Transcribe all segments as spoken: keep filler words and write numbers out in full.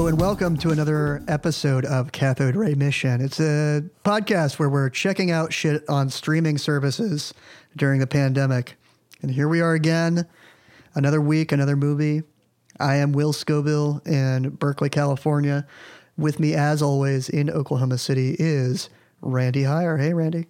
and welcome to another episode of Cathode Ray Mission. It's a podcast where we're checking out shit on streaming services during the pandemic. And here we are again, another week, another movie. I am Will Scoville in Berkeley, California. With me, as always, in Oklahoma City is Randy Heyer. Hey, Randy.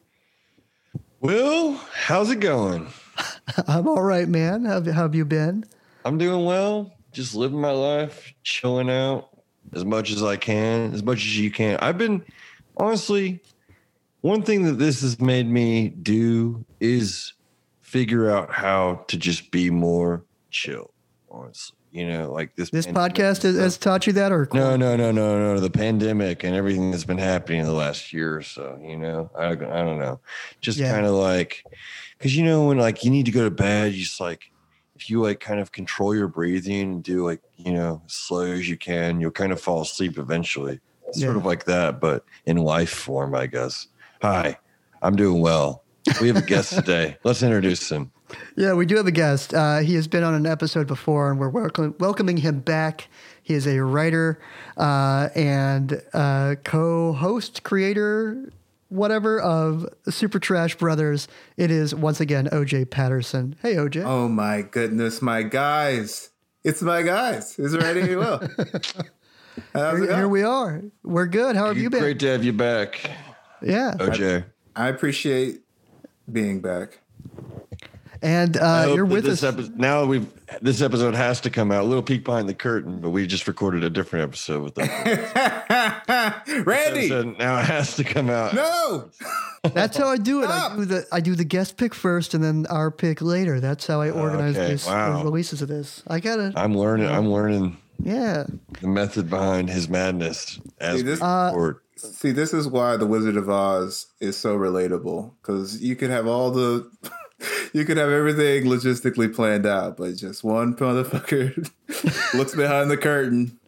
Will, how's it going? I'm all right, man. How, how have you been? I'm doing well. Just living my life, chilling out as much as I can, as much as you can. I've been, honestly, one thing that this has made me do is figure out how to just be more chill, honestly. You know, like this. This podcast has, has taught you that, or no, no, no, no, no. The pandemic and everything that's been happening in the last year or so. You know, I, I don't know, just yeah. kind of like, because you know when like you need to go to bed, you just like if you like kind of control your breathing and do like you know as slow as you can, you'll kind of fall asleep eventually. It's yeah. sort of like that, but in life form, I guess. Hi, I'm doing well. We have a guest today. Let's introduce him. Yeah, we do have a guest. Uh, he has been on an episode before, and we're welcome, welcoming him back. He is a writer uh, and uh, co-host, creator, whatever, of Super Trash Brothers. It is, once again, O J Patterson. Hey, O J. Oh, my goodness, my guys. It's my guys. It's Randy Will. How's here, here we are. We're good. How have you been? Great to have you back. Yeah. O J. I, I appreciate being back. And uh, you're with us epi- now. We've this episode has to come out. A little peek behind the curtain, but we just recorded a different episode with that. Randy. Now it has to come out. No, that's how I do it. I do the I do the guest pick first, and then our pick later. That's how I organize okay. these wow. releases of this. I got it. I'm learning. Yeah. I'm learning. Yeah, the method behind his madness. As see, this, uh, see, this is why the Wizard of Oz is so relatable, because you could have all the. You could have everything logistically planned out, but just one motherfucker looks behind the curtain.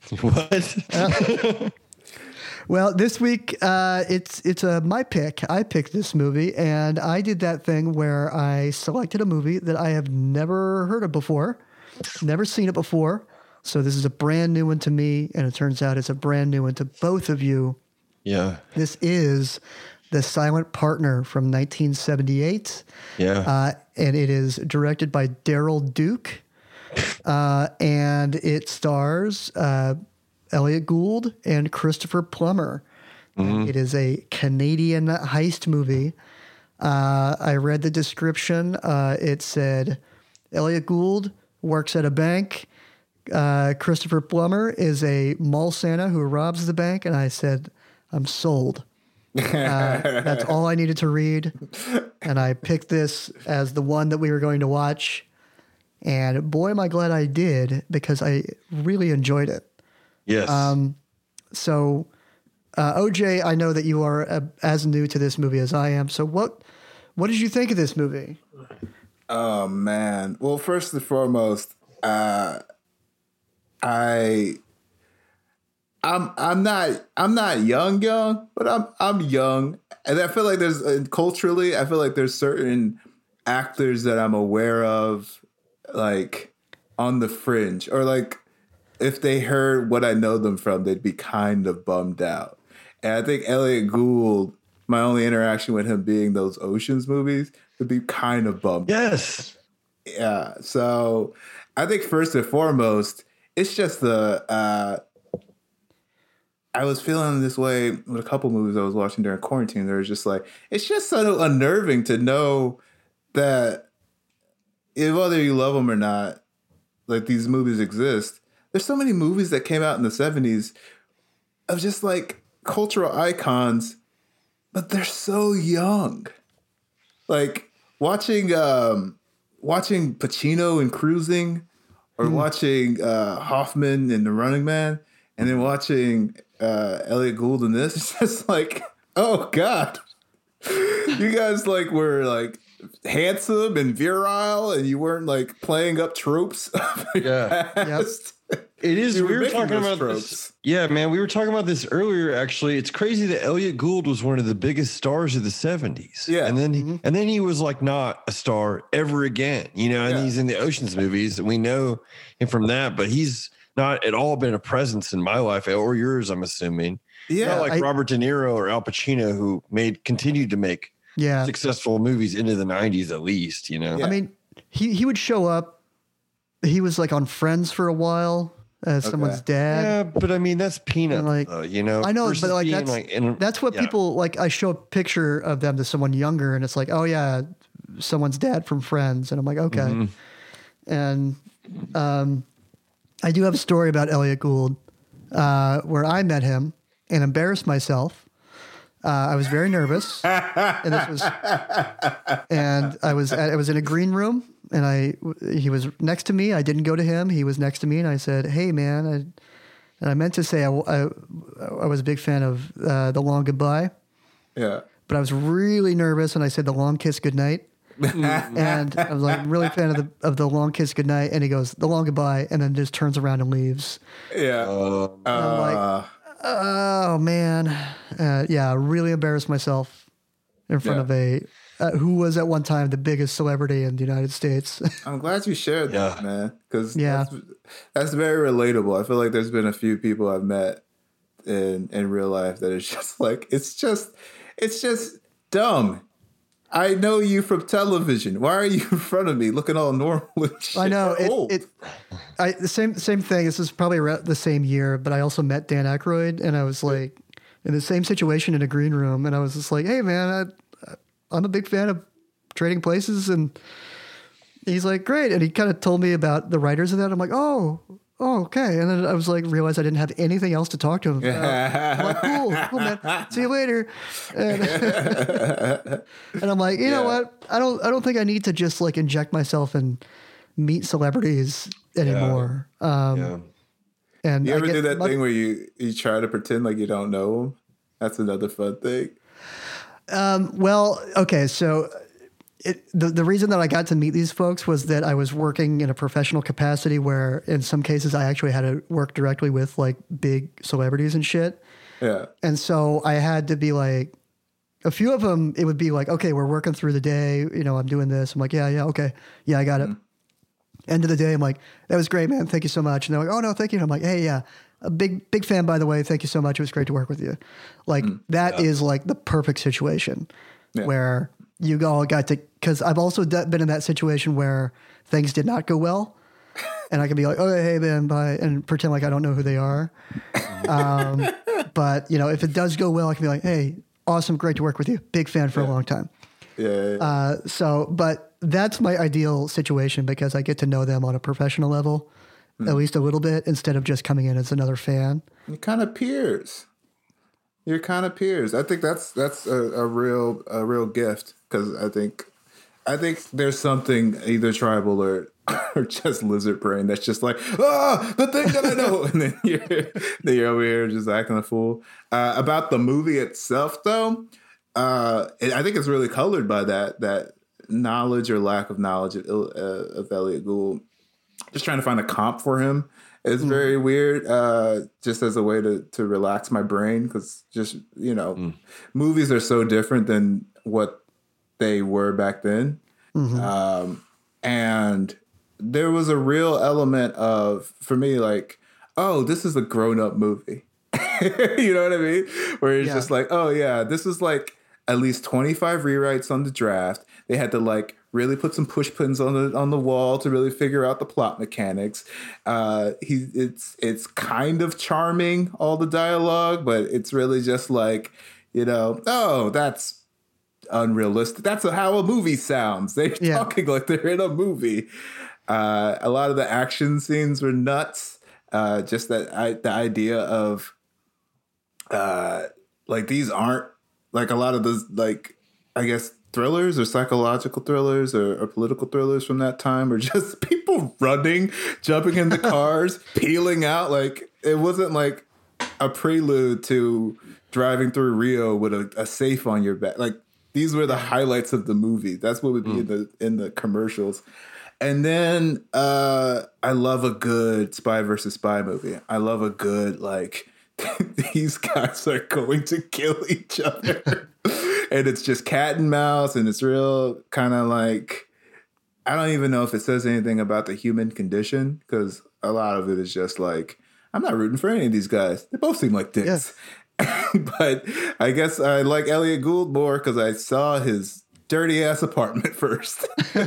What? Well, this week uh, it's it's a my pick. I picked this movie, and I did that thing where I selected a movie that I have never heard of before, never seen it before. So this is a brand new one to me, and it turns out it's a brand new one to both of you. Yeah. This is The Silent Partner from nineteen seventy-eight. Yeah. Uh, and it is directed by Daryl Duke. Uh, and it stars uh, Elliot Gould and Christopher Plummer. Mm-hmm. It is a Canadian heist movie. Uh, I read the description. Uh, it said Elliot Gould works at a bank. Uh, Christopher Plummer is a mall Santa who robs the bank. And I said, I'm sold. uh, that's all I needed to read, and I picked this as the one that we were going to watch, and boy am I glad I did, because I really enjoyed it. Yes. Um, so uh, O J, I know that you are uh, as new to this movie as I am, so what what did you think of this movie? Oh man, well, first and foremost, uh, I I'm I'm not I'm not young young, but I'm I'm young, and I feel like there's uh, culturally I feel like there's certain actors that I'm aware of, like on the fringe, or like if they heard what I know them from, they'd be kind of bummed out. And I think Elliot Gould, my only interaction with him being those Oceans movies, would be kind of bummed. Yes. Yeah. So I think first and foremost, it's just the. Uh, I was feeling this way with a couple movies I was watching during quarantine. There was just like, it's just so unnerving to know that if whether you love them or not, like these movies exist. There's so many movies that came out in the seventies of just like cultural icons, but they're so young. Like watching, um, watching Pacino in Cruising, or mm. watching uh, Hoffman in The Running Man, and then watching uh, Elliot Gould in this. It's just like, oh God, you guys like were like handsome and virile, and you weren't like playing up tropes of your yeah. past. Yep. It is. You we were were talking about tropes. this. Yeah, man. We were talking about this earlier. Actually, it's crazy that Elliot Gould was one of the biggest stars of the seventies. Yeah, and then mm-hmm. he, and then he was like not a star ever again. You know, and yeah. he's in the Ocean's movies, and we know him from that. But he's not at all been a presence in my life or yours, I'm assuming. Yeah, not like I, Robert De Niro or Al Pacino, who made continued to make yeah. successful movies into the nineties at least, you know. Yeah. I mean, he he would show up. He was like on Friends for a while as Okay. someone's dad. Yeah, but I mean that's peanuts, like, though, you know. I know, versus but like being, that's like, in- that's what yeah. people like. I show a picture of them to someone younger, and it's like, oh yeah, someone's dad from Friends, and I'm like, okay. Mhm. And um, I do have a story about Elliot Gould uh, where I met him and embarrassed myself. Uh, I was very nervous, and this was, and I was at, I was in a green room, and I he was next to me. I didn't go to him; he was next to me, and I said, "Hey, man," I, and I meant to say I, I, I was a big fan of uh, The Long Goodbye, Yeah. but I was really nervous, and I said The Long Kiss Goodnight. And I was like really a fan of the of the Long Kiss Goodnight, and he goes The Long Goodbye, and then just turns around and leaves. Yeah. Um, I'm like, Uh, oh man, uh, yeah, I really embarrassed myself in front Yeah. of a uh, who was at one time the biggest celebrity in the United States. I'm glad you shared that, Yeah. man, because Yeah. that's, that's very relatable. I feel like there's been a few people I've met in in real life that it's just like it's just it's just dumb. I know you from television. Why are you in front of me looking all normal and shit? I know You're it. old. it I the same same thing. This is probably around the same year, but I also met Dan Aykroyd, and I was like in the same situation in a green room, and I was just like, "Hey, man, I, I'm a big fan of Trading Places," and he's like, "Great," and he kind of told me about the writers of that. I'm like, "Oh, oh, okay," and then I was like, realized I didn't have anything else to talk to him about. I'm like, "Cool, cool, man. See you later." And, and I'm like, you know Yeah. what? I don't, I don't think I need to just like inject myself and meet celebrities anymore. Um, yeah. And You I ever get do that much- thing where you you try to pretend like you don't know them? That's another fun thing. Um, well, okay, so it, the the reason that I got to meet these folks was that I was working in a professional capacity where, in some cases, I actually had to work directly with like big celebrities and shit. Yeah. And so I had to be like, a few of them, it would be like, okay, we're working through the day. You know, I'm doing this. I'm like, yeah, yeah, okay. Yeah, I got it. End of the day, I'm like, that was great, man. Thank you so much. And they're like, oh, no, thank you. And I'm like, hey, yeah, a big, big fan, by the way. Thank you so much. It was great to work with you. Like, that is like the perfect situation Yeah. where you all got to, because I've also d- been in that situation where things did not go well. And I can be like, oh, hey, man, bye, and pretend like I don't know who they are. Um, but, you know, if it does go well, I can be like, hey, awesome, great to work with you. Big fan for a long time. Yeah. yeah, yeah. Uh, so, but that's my ideal situation because I get to know them on a professional level, at least a little bit, instead of just coming in as another fan. You're kind of peers. You're kind of peers. I think that's that's a, a real a real gift because I think I think there's something either tribal or or just lizard brain that's just like ah the thing that I know, and then you're then you're over here just acting a fool. Uh, about the movie itself, though, uh, it, I think it's really colored by that that knowledge or lack of knowledge of, uh, of Elliot Gould. Just trying to find a comp for him. It's very weird, uh, just as a way to, to relax my brain because just, you know, Mm. movies are so different than what they were back then. Mm-hmm. Um, and there was a real element of, for me, like, oh, this is a grown-up movie. You know what I mean? Where it's Yeah. just like, oh, yeah, this is like at least twenty-five rewrites on the draft. They had to like really put some push pins on the on the wall to really figure out the plot mechanics. Uh, he it's it's kind of charming, all the dialogue, but it's really just like, you know, oh, that's unrealistic. That's how a movie sounds. They're Yeah. talking like they're in a movie. Uh, a lot of the action scenes were nuts. Uh, just that I, the idea of uh, like these aren't like a lot of those like I guess thrillers or psychological thrillers or, or political thrillers from that time, or just people running, jumping into cars, peeling out. Like it wasn't like a prelude to driving through Rio with a, a safe on your back. Like these were the highlights of the movie. That's what would be in the in the commercials. And then uh, I love a good spy versus spy movie. I love a good like these guys are going to kill each other. And it's just cat and mouse, and it's real kind of like, I don't even know if it says anything about the human condition, because a lot of it is just like, I'm not rooting for any of these guys. They both seem like dicks. Yeah. But I guess I like Elliot Gould more because I saw his dirty ass apartment first.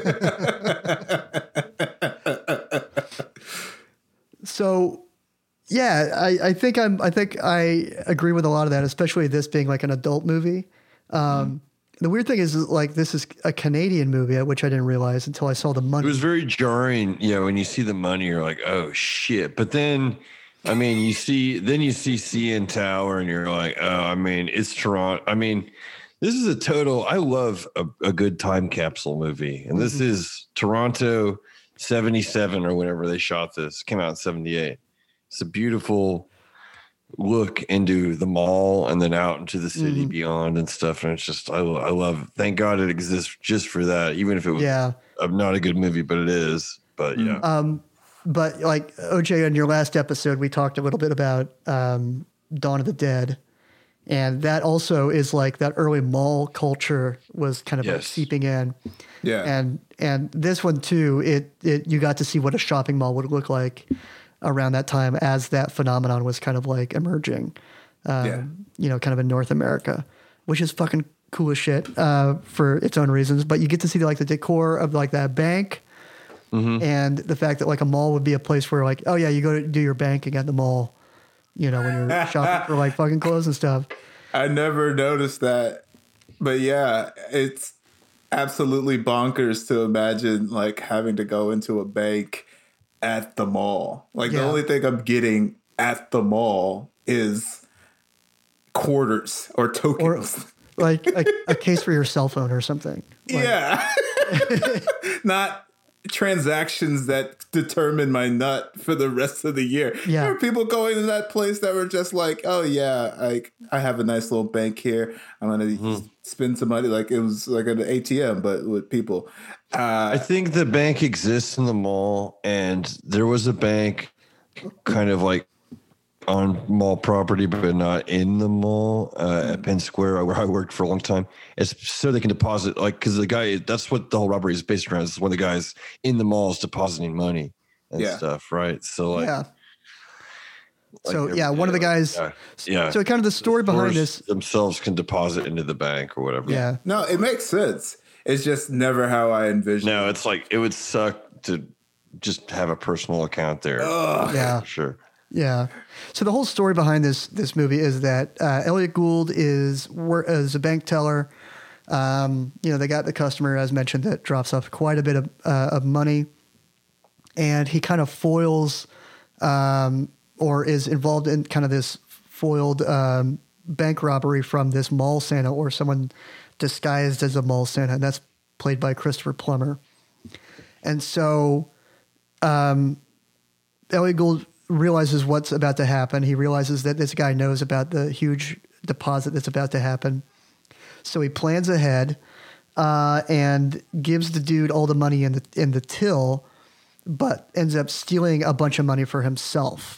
So, yeah, I, I think I'm. I think I agree with a lot of that, especially this being like an adult movie. Um, mm. The weird thing is, like, this is a Canadian movie, which I didn't realize until I saw the money. It was very jarring. Yeah, when you see the money, you're like, oh shit. But then, I mean, you see, then you see C N Tower, and you're like, oh, I mean, it's Toronto. I mean, this is a total. I love a, a good time capsule movie, and this mm-hmm. is Toronto seventy-seven or whenever they shot this. Came out in seventy-eight. It's a beautiful look into the mall and then out into the city mm-hmm. beyond and stuff. And it's just, I, I love, thank God it exists just for that, even if it was yeah. a, not a good movie, but it is. But yeah. Um, but like O J, on your last episode, we talked a little bit about um, Dawn of the Dead. And that also is like that early mall culture was kind of yes. like seeping in. Yeah. And, and this one too, it, it, you got to see what a shopping mall would look like around that time as that phenomenon was kind of like emerging, um, yeah. you know, kind of in North America, which is fucking cool as shit uh, for its own reasons. But you get to see like the decor of like that bank mm-hmm. and the fact that like a mall would be a place where like, oh yeah, you go to do your banking at the mall, you know, when you're shopping for like fucking clothes and stuff. I never noticed that, but yeah, it's absolutely bonkers to imagine like having to go into a bank at the mall. Like yeah. the only thing I'm getting at the mall is quarters or tokens. Or like a, a case for your cell phone or something. Like, yeah. Not transactions that determine my nut for the rest of the year. Yeah. There were people going to that place that were just like, oh yeah, like I have a nice little bank here. I'm going to mm. spend some money. Like it was like an A T M, but with people. Uh, I think the bank exists in the mall, and there was a bank kind of like on mall property, but not in the mall uh, at Penn Square, where I worked for a long time. It's so they can deposit, like, because the guy, that's what the whole robbery is based around. Is when the guy's in the malls depositing money and yeah. stuff, right? So, like, yeah. Like so yeah, one of the guys. Yeah. yeah. So kind of the story the behind this themselves can deposit into the bank or whatever. Yeah. No, it makes sense. It's just never how I envisioned. No, it's like it would suck to just have a personal account there. Ugh. Yeah, for sure. Yeah. So the whole story behind this this movie is that uh, Elliot Gould is is a bank teller. Um, you know, they got the customer, as mentioned, that drops off quite a bit of uh, of money, and he kind of foils um, or is involved in kind of this foiled um, bank robbery from this mall Santa or someone disguised as a mall Santa, and that's played by Christopher Plummer. And so um, Elliot Gould realizes what's about to happen. He realizes that this guy knows about the huge deposit that's about to happen. So he plans ahead uh, and gives the dude all the money in the in the till, but ends up stealing a bunch of money for himself.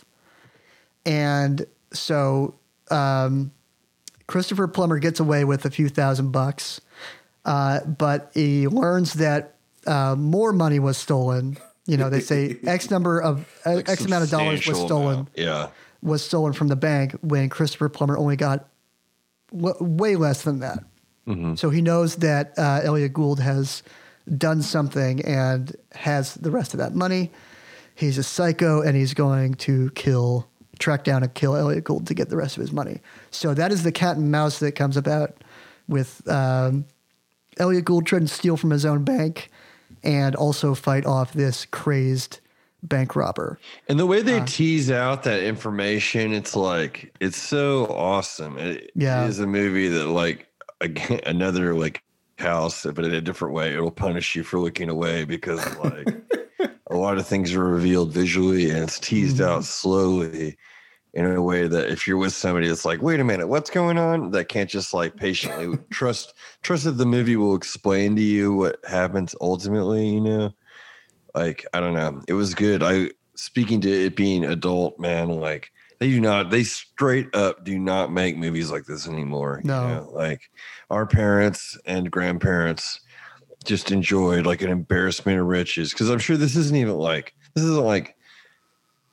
And so um, Christopher Plummer gets away with a few thousand bucks, uh, but he learns that uh, more money was stolen. You know, they say X number of uh, like X amount of dollars was stolen. Amount. Yeah, was stolen from the bank when Christopher Plummer only got w- way less than that. Mm-hmm. So he knows that uh, Elliot Gould has done something and has the rest of that money. He's a psycho, and he's going to kill, track down and kill Elliot Gould to get the rest of his money. So that is the cat and mouse that comes about with um, Elliot Gould trying to steal from his own bank and also fight off this crazed bank robber. And the way they uh, tease out that information, it's like, it's so awesome. It, yeah. it is a movie that, like, again, another like house, but in a different way, it'll punish you for looking away because like a lot of things are revealed visually and it's teased mm-hmm. out slowly in a way that if you're with somebody that's like, wait a minute, what's going on? That can't just like patiently trust, trust that the movie will explain to you what happens ultimately, you know? Like, I don't know. It was good. I, speaking to it being adult, man, like, they do not, they straight up do not make movies like this anymore. No. You know? Like our parents and grandparents just enjoyed like an embarrassment of riches. Cause I'm sure this isn't even like, this isn't like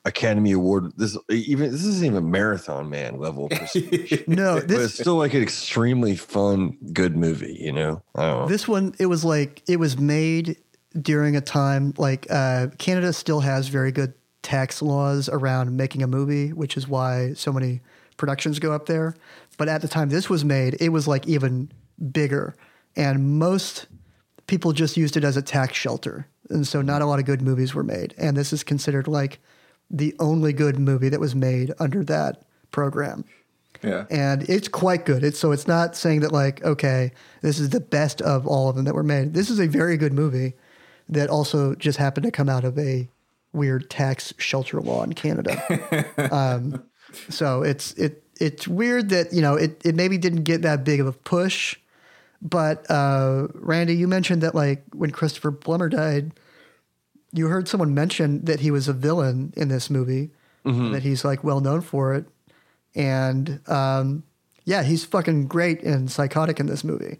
Academy Award. This even this isn't even Marathon Man level. No, this but it's still like an extremely fun, good movie. You know, I don't know. This one, it was like it was made during a time like uh, Canada still has very good tax laws around making a movie, which is why so many productions go up there. But at the time this was made, it was like even bigger, and most people just used it as a tax shelter, and so not a lot of good movies were made. And this is considered like the only good movie that was made under that program. Yeah. And it's quite good. It's so it's not saying that like, okay, this is the best of all of them that were made. This is a very good movie that also just happened to come out of a weird tax shelter law in Canada. um, so it's it it's weird that, you know, it, it maybe didn't get that big of a push. But uh, Randy, you mentioned that like when Christopher Plummer died, you heard someone mention that he was a villain in this movie, mm-hmm. that he's like well known for it. And um, yeah, he's fucking great and psychotic in this movie.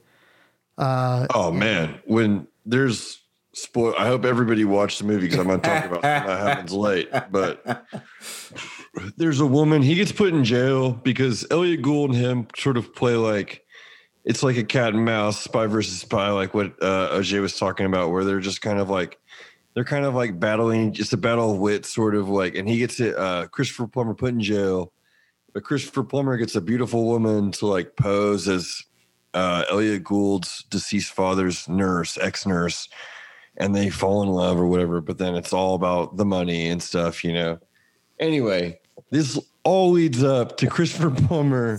Uh, oh man, when there's spoil, I hope everybody watched the movie because I'm going to talk about that happens late. But there's a woman, he gets put in jail because Elliot Gould and him sort of play like it's like a cat and mouse, spy versus spy, like what uh, O J was talking about, where they're just kind of like. They're kind of like battling, just a battle of wits, sort of like, and he gets it, uh, Christopher Plummer put in jail, but Christopher Plummer gets a beautiful woman to like pose as uh, Elliot Gould's deceased father's nurse, ex-nurse, and they fall in love or whatever, but then it's all about the money and stuff, you know? Anyway, this all leads up to Christopher Plummer,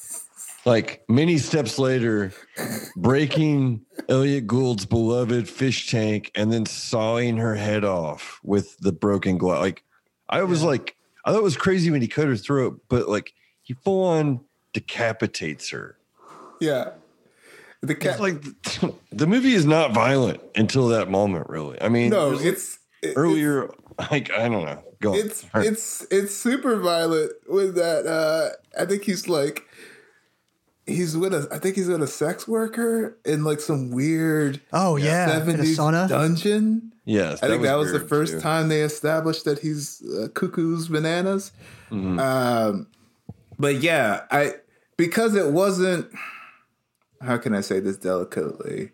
like many steps later, breaking Elliot Gould's beloved fish tank and then sawing her head off with the broken glass. Like, I was yeah. like, I thought it was crazy when he cut her throat, but like he full on decapitates her. Yeah. The ca- it's like the movie is not violent until that moment, really. I mean, no, it's earlier, it's, like, I don't know. Go it's, on. it's, it's super violent with that. Uh, I think he's like, He's with a, I think he's with a sex worker in like some weird oh yeah seventies dungeon. Yes, I think that was the first too. time they established that he's uh, cuckoo's bananas. Mm-hmm. Um, but yeah, I because it wasn't. How can I say this delicately?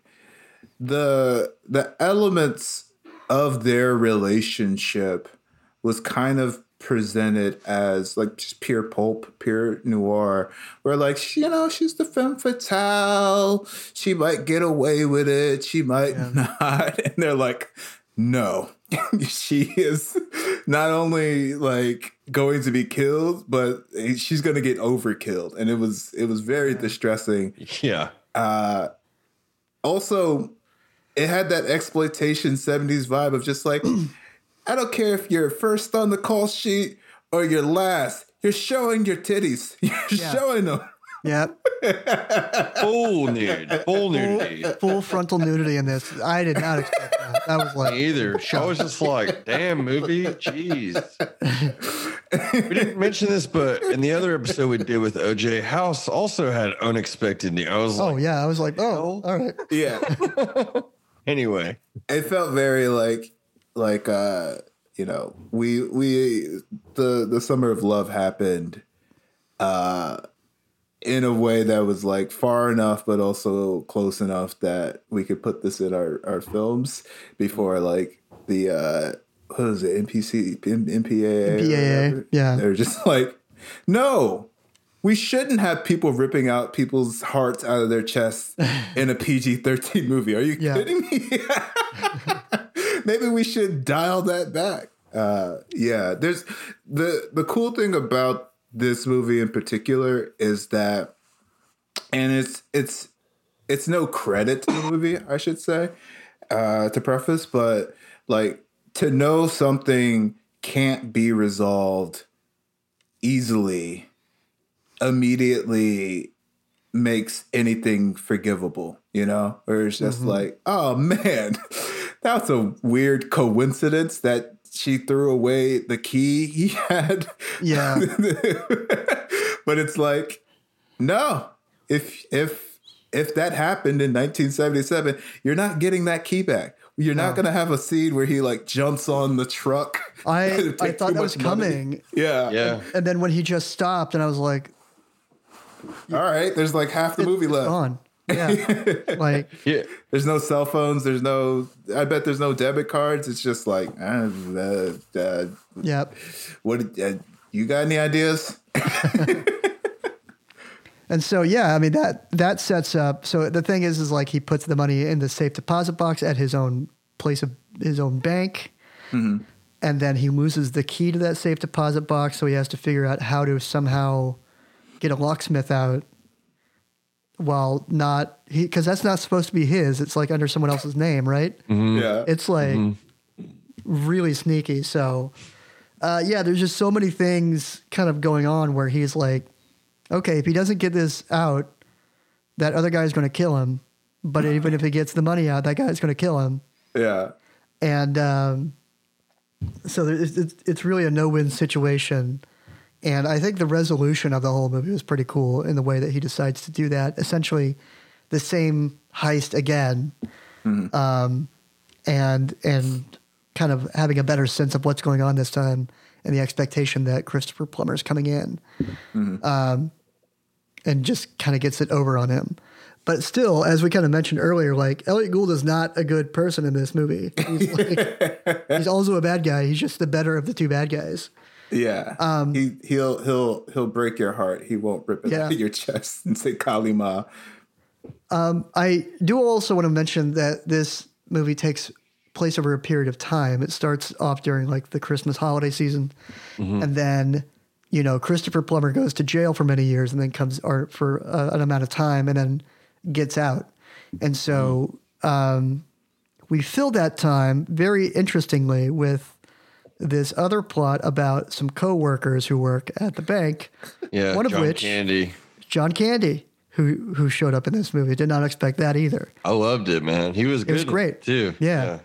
The the elements of their relationship was kind of presented as like just pure pulp, pure noir, where like, you know, she's the femme fatale. She might get away with it. She might yeah. not. And they're like, no, she is not only like going to be killed, but she's going to get overkilled. And it was, it was very yeah. distressing. Yeah. Uh, also, it had that exploitation seventies vibe of just like, I don't care if you're first on the call sheet or you're last. You're showing your titties. You're yeah. showing them. Yep. Full nude. Full nudity. Full, full frontal nudity in this. I did not expect that. That was like... Me either. I was just like, damn, movie. Jeez. We didn't mention this, but in the other episode we did with O J, House also had unexpected news. I was oh, like... Oh, yeah. I was like, oh, all right. Yeah. Anyway. It felt very like... Like, uh, you know, we, we, the, the Summer of Love happened uh, in a way that was like far enough, but also close enough that we could put this in our, our films before like the, uh, what is it, N P C, N P A A? N P A A, yeah. They're just like, no, we shouldn't have people ripping out people's hearts out of their chests in a P G thirteen movie. Are you yeah. kidding me? Maybe we should dial that back. Uh, yeah, there's the the cool thing about this movie in particular is that, and it's it's it's no credit to the movie, I should say, uh, to preface, but like to know something can't be resolved easily, immediately makes anything forgivable, you know? Or it's just mm-hmm. like, oh man. That's a weird coincidence that she threw away the key he had. Yeah. But it's like, no, if if if that happened in nineteen seventy-seven, you're not getting that key back. You're No. not gonna have a scene where he like jumps on the truck. I to I take thought too that was much money. coming. Yeah. Yeah. And then when he just stopped, and I was like, All right. There's like half the movie it's left. gone. Yeah. Like, Yeah. There's no cell phones. There's no. I bet there's no debit cards. It's just like, uh, uh, uh, yeah. what? Uh, you got any ideas? And so, yeah, I mean, that that sets up. So the thing is, is like he puts the money in the safe deposit box at his own place of his own bank. Mm-hmm. And then he loses the key to that safe deposit box. So he has to figure out how to somehow get a locksmith out while not, because that's not supposed to be his. It's like under someone else's name, right? Mm-hmm. Yeah. It's like really sneaky. So, uh, yeah, there's just so many things kind of going on where he's like, okay, if he doesn't get this out, that other guy's going to kill him. But even if he gets the money out, that guy's going to kill him. Yeah. And um, so there- it's, it's it's really a no-win situation. And I think the resolution of the whole movie was pretty cool in the way that he decides to do that. Essentially, the same heist again, um, and and kind of having a better sense of what's going on this time, and the expectation that Christopher Plummer's coming in, um, and just kind of gets it over on him. But still, as we kind of mentioned earlier, like Elliot Gould is not a good person in this movie. He's, like, he's also a bad guy. He's just the better of the two bad guys. Yeah. Um, he he'll he'll he'll break your heart. He won't rip it Yeah. out of your chest and say Kalima. I do also want to mention that this movie takes place over a period of time. It starts off during like the Christmas holiday season, and then you know Christopher Plummer goes to jail for many years, and then comes or for uh, an amount of time, and then gets out. And so um, we fill that time very interestingly with this other plot about some coworkers who work at the bank. Yeah. One of John which Candy. John Candy, who who showed up in this movie. Did not expect that either. I loved it, man. He was good. was great. too. Yeah.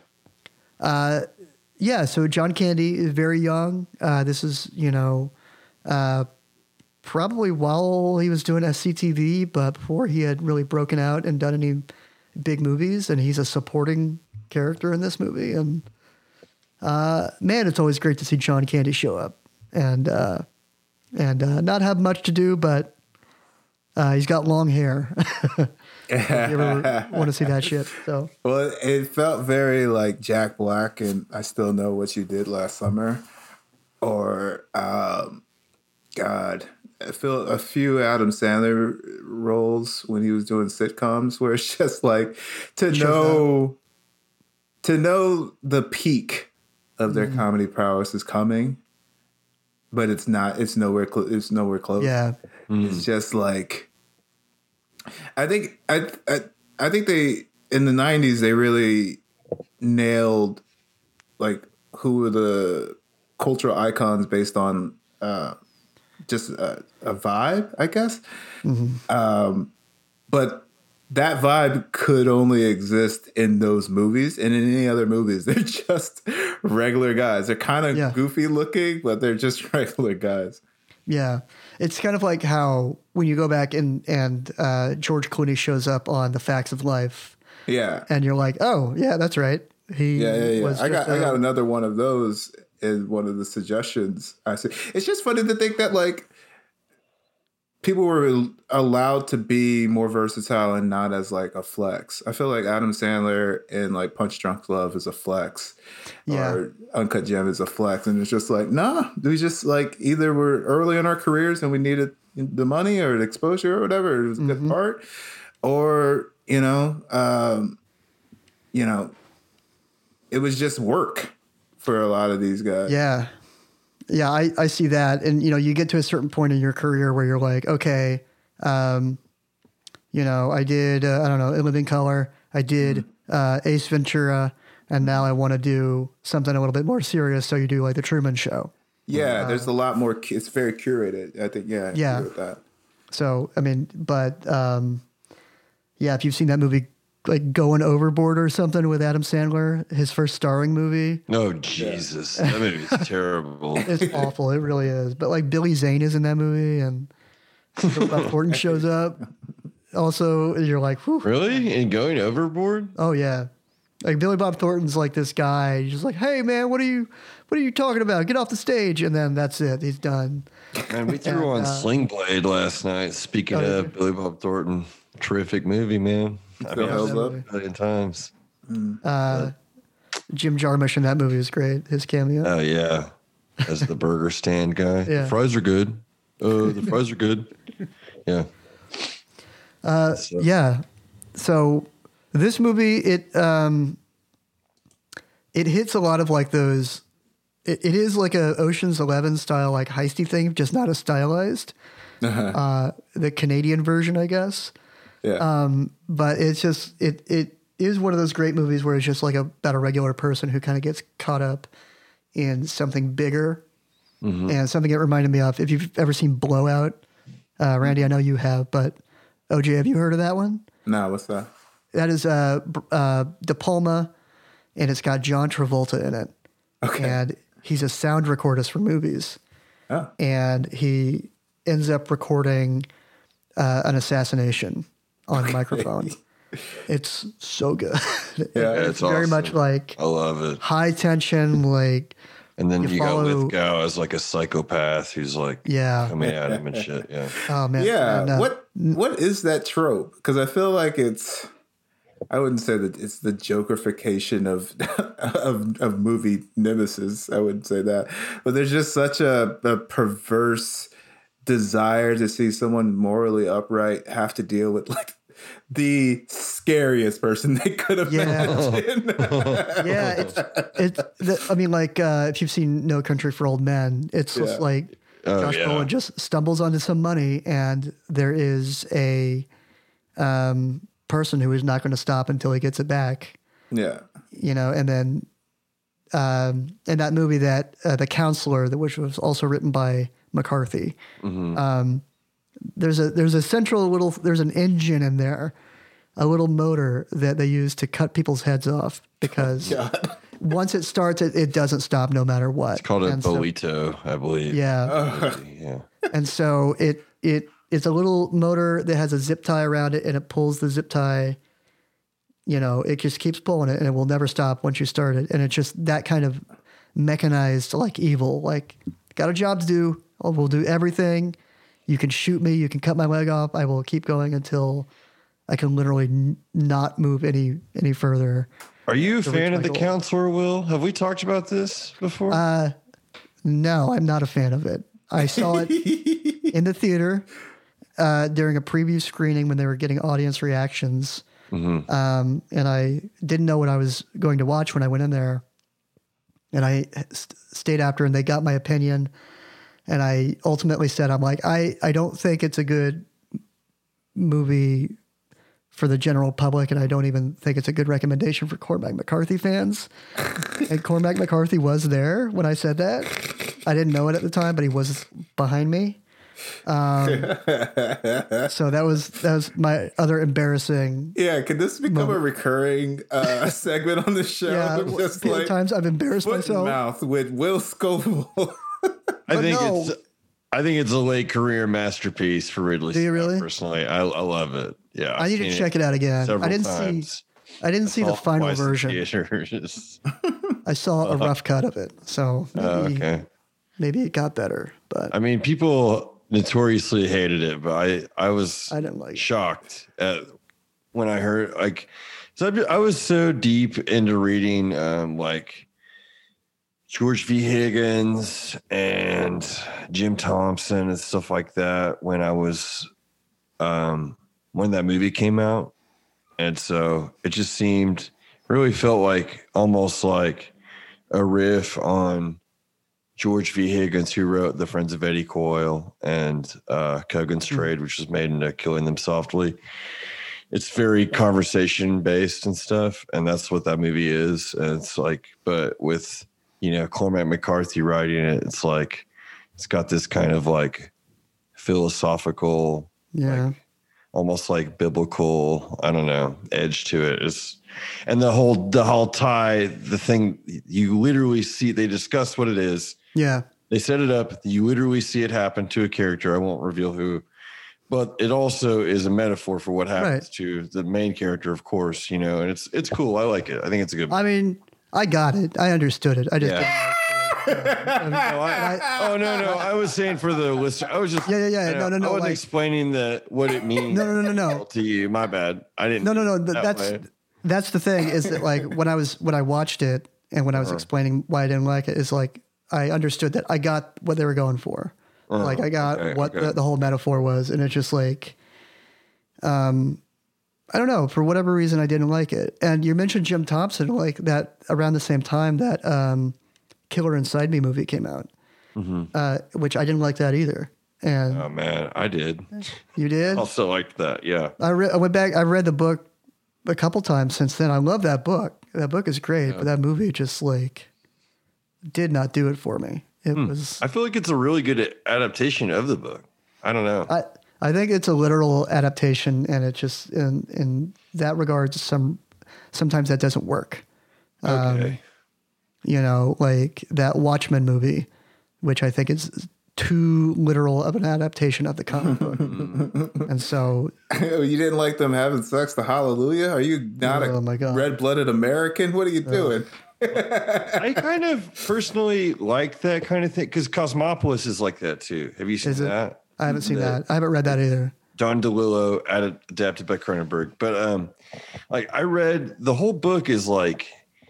Yeah, so John Candy is very young. Uh, this is, you know, uh, probably while he was doing S C T V, but before he had really broken out and done any big movies. And he's a supporting character in this movie. And uh, man, it's always great to see John Candy show up and uh, and uh, not have much to do, but uh, he's got long hair. If you ever want to see that shit. So Well, it felt very like Jack Black and I Still Know What You Did Last Summer, or um, God, I feel a few Adam Sandler roles when he was doing sitcoms, where it's just like to know to know the peak of their comedy prowess is coming, but it's not. It's nowhere. Cl- it's nowhere close. yeah, It's just like I think I, I I think they in the nineties they really nailed like who were the cultural icons based on uh, just a, a vibe, I guess. Um, but that vibe could only exist in those movies, and in any other movies, they're just regular guys. They're kind of Yeah. goofy looking, but they're just regular guys. yeah. It's kind of like how when you go back and and uh, George Clooney shows up on The Facts of Life, Yeah. and you're like, oh yeah, that's right. He Yeah, yeah, yeah. was I got just I a- got another one of those in one of the suggestions I see. It's just funny to think that like people were allowed to be more versatile and not as like a flex. I feel like Adam Sandler in like Punch Drunk Love is a flex. Yeah. Or Uncut Gem is a flex. And it's just like, nah, we just like either we're early in our careers and we needed the money or the exposure or whatever. It was a good part. Or, you know, um, you know, it was just work for a lot of these guys. Yeah. Yeah, I, I see that. And, you know, you get to a certain point in your career where you're like, okay, um, you know, I did, uh, I don't know, In Living Color. I did uh, Ace Ventura. And now I want to do something a little bit more serious. So you do like The Truman Show. Yeah, there's a lot more. cu- It's very curated. I think. Yeah. I Yeah. agree with that. So, I mean, but um, yeah, if you've seen that movie, like Going Overboard or something with Adam Sandler, his first starring movie, Oh, Jesus. That movie's terrible. it's awful. It really is. But like Billy Zane is in that movie and Bob Thornton shows up. Also, you're like, whew, Really? And going overboard? oh yeah. Like Billy Bob Thornton's like this guy. He's just like, hey man, what are you, what are you talking about? Get off the stage, and then that's it. He's done. Man, we threw And, on uh, Sling Blade last night. Speaking Oh, of Billy Bob Thornton, terrific movie, man. I Still mean, I've holds seen it up. a million times. Uh, Jim Jarmusch in that movie is great. His cameo. Oh yeah, as the burger stand guy. Yeah. The fries are good. Oh, the fries are good. Yeah. Uh, So- yeah. So this movie, it um, it hits a lot of like those. It, it is like a Ocean's Eleven style like heisty thing, just not as stylized. Uh, the Canadian version, I guess. Yeah. Um, but it's just it it is one of those great movies where it's just like a, about a regular person who kind of gets caught up in something bigger. And something it reminded me of, if you've ever seen Blowout, uh, Randy, I know you have, but O J, have you heard of that one? No, what's that? That is uh, B- uh, De Palma, and it's got John Travolta in it. Okay. And he's a sound recordist for movies. Oh. And he ends up recording uh, an assassination on a microphone. It's so good. Yeah, it's, it's very awesome. much like I love it. high tension, like And then You you, follow- got Lithgow as like a psychopath who's like Yeah. coming at him and shit. Yeah. oh man, Yeah. And, uh, what what is that trope? Because I feel like it's I wouldn't say that it's the Jokerification of of of movie nemesis. I wouldn't say that. But there's just such a, a perverse desire to see someone morally upright have to deal with like the scariest person they could have Yeah. imagined. yeah, it's it's. The, I mean, like uh, if you've seen No Country for Old Men, it's just Yeah. like Oh, Josh yeah. Brolin just stumbles onto some money, and there is a um, person who is not going to stop until he gets it back. Yeah. You know, and then um, in that movie, that uh, The Counselor, that which was also written by McCarthy. Um, there's a there's a central little there's an engine in there, a little motor that they use to cut people's heads off because once it starts, it, it doesn't stop no matter what. It's called a And so- bolito, I believe. Yeah, Yeah. and so it it it's a little motor that has a zip tie around it, and it pulls the zip tie. You know, it just keeps pulling it, and it will never stop once you start it. And it's just that kind of mechanized, like evil. Like, got a job to do. I will do everything. You can shoot me. You can cut my leg off. I will keep going until I can literally n- not move any any further. Are you a fan reach of my The goal. Counselor, Will? Have we talked about this before? Uh, No, I'm not a fan of it. I saw it in the theater uh, during a preview screening when they were getting audience reactions. Um, and I didn't know what I was going to watch when I went in there. And I st- stayed after, and they got my opinion. And I ultimately said, I'm like, I, I don't think it's a good movie for the general public, and I don't even think it's a good recommendation for Cormac McCarthy fans. And Cormac McCarthy was there when I said that. I didn't know it at the time, but he was behind me. Um, so that was that was my other embarrassing. Yeah, could this become a recurring uh, segment on the show? Yeah, Just the like times I've embarrassed foot and myself. mouth with Will Scoville. I think no. it's I think it's a late career masterpiece for Ridley Do you Scott, really? Personally, I, I love it. Yeah, I need to check it out again. I didn't see. see. I didn't see the final version. Theaters. I saw a rough cut of it, so maybe, Oh, okay. maybe it got better. But I mean, people notoriously hated it, but I I was I didn't like it. shocked at when I heard like so I, I was so deep into reading um like George V. Higgins and Jim Thompson and stuff like that when I was um when that movie came out. And so it just seemed really felt like almost like a riff on George V. Higgins, who wrote The Friends of Eddie Coyle and uh, Kogan's Trade, which was made into Killing Them Softly. It's very conversation based and stuff. And that's what that movie is. And it's like, but with, you know, Cormac McCarthy writing it, it's like, it's got this kind of like philosophical, yeah, like, almost like biblical, I don't know, edge to it. It's, and the whole, the whole tie, the thing you literally see, they discuss what it is. yeah, They set it up. You literally see it happen to a character. I won't reveal who, but it also is a metaphor for what happens Right. to the main character, of course, you know, and it's it's cool. I like it. I think it's a good. I mean, I got it. I understood it. I just Yeah. didn't like it. No, I- oh no, no! I was saying for the listener. I was just Yeah, yeah, yeah. I No, no, no, I wasn't like- explaining the what it means. No, no, no, no, no. To you, my bad. I didn't. No, no, no. mean it th- that That's way. that's the thing is that like when I was when I watched it and when I was Uh-huh. explaining why I didn't like it is like I understood that I got what they were going for. Uh-huh. Like I got Okay, what okay. the, the whole metaphor was, and it's just like, um, I don't know, for whatever reason I didn't like it. And you mentioned Jim Thompson, like that around the same time that um, Killer Inside Me movie came out, Mm-hmm. uh, which I didn't like that either. And Oh man, I did. you did? Also liked that. Yeah. I, re- I went back. I read the book a couple times since then. I love that book. That book is great, but that movie just like did not do it for me. It was. I feel like it's a really good adaptation of the book. I don't know. I I think it's a literal adaptation, and it just in in that regard, some sometimes that doesn't work. okay. You know, like that Watchmen movie, which I think is too literal of an adaptation of the comic book, and so You didn't like them having sex to Hallelujah? Are you not Oh, my a God. red-blooded American? What are you doing? I kind of personally like that kind of thing because Cosmopolis is like that too. Have you seen Is it? that? I haven't seen The- that. I haven't read that either. Don DeLillo added, adapted by Cronenberg. But um, like I read the whole book is like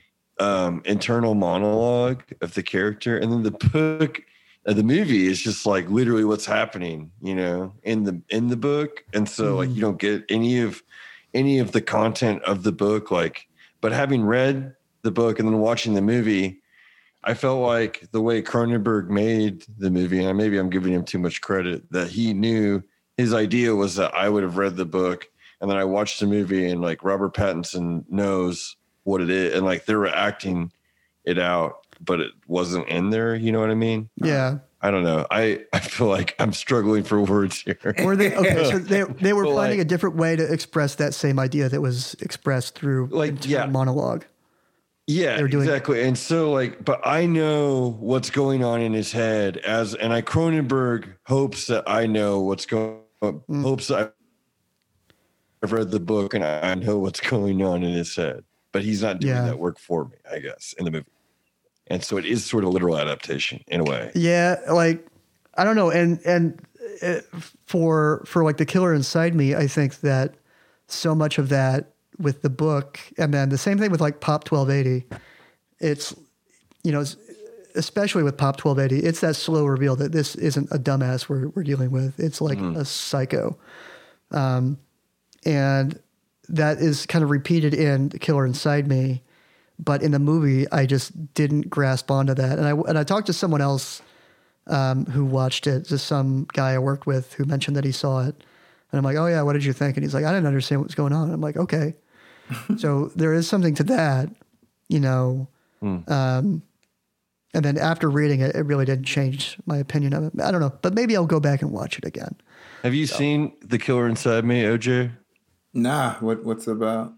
um internal monologue of the character, and then the book, uh, the movie is just like literally what's happening, you know, in the in the book, and so like you don't get any of any of the content of the book. Like, but having read the book and then watching the movie, I felt like the way Cronenberg made the movie, and maybe I'm giving him too much credit, that he knew his idea was that I would have read the book and then I watched the movie and like Robert Pattinson knows what it is. And like they were acting it out, but it wasn't in there. You know what I mean? Yeah. I don't know. I, I feel like I'm struggling for words here. Or they okay, so they they were Well, finding like- a different way to express that same idea that was expressed through Like, internal yeah. monologue. Yeah, They were doing- exactly. And so like, but I know what's going on in his head as, and I Cronenberg hopes that I know what's going, Mm. hopes that I've read the book and I know what's going on in his head, but he's not doing Yeah. that work for me, I guess, in the movie. And so it is sort of literal adaptation in a way. Yeah, like I don't know, and and uh, for for like the Killer Inside Me, I think that so much of that with the book, and then the same thing with like Pop twelve eighty. It's you know, it's- especially with Pop twelve eighty, it's that slow reveal that this isn't a dumbass we're we're dealing with. It's like a psycho, um, and that is kind of repeated in The Killer Inside Me. But in the movie, I just didn't grasp onto that. And I and I talked to someone else um, who watched it, just some guy I worked with who mentioned that he saw it. And I'm like, oh yeah, what did you think? And he's like, I didn't understand what was going on. And I'm like, okay. So there is something to that, you know. Um, and then after reading it, it really didn't change my opinion of it. I don't know, but maybe I'll go back and watch it again. Have you seen The Killer Inside Me, O J? Nah, what what's it about?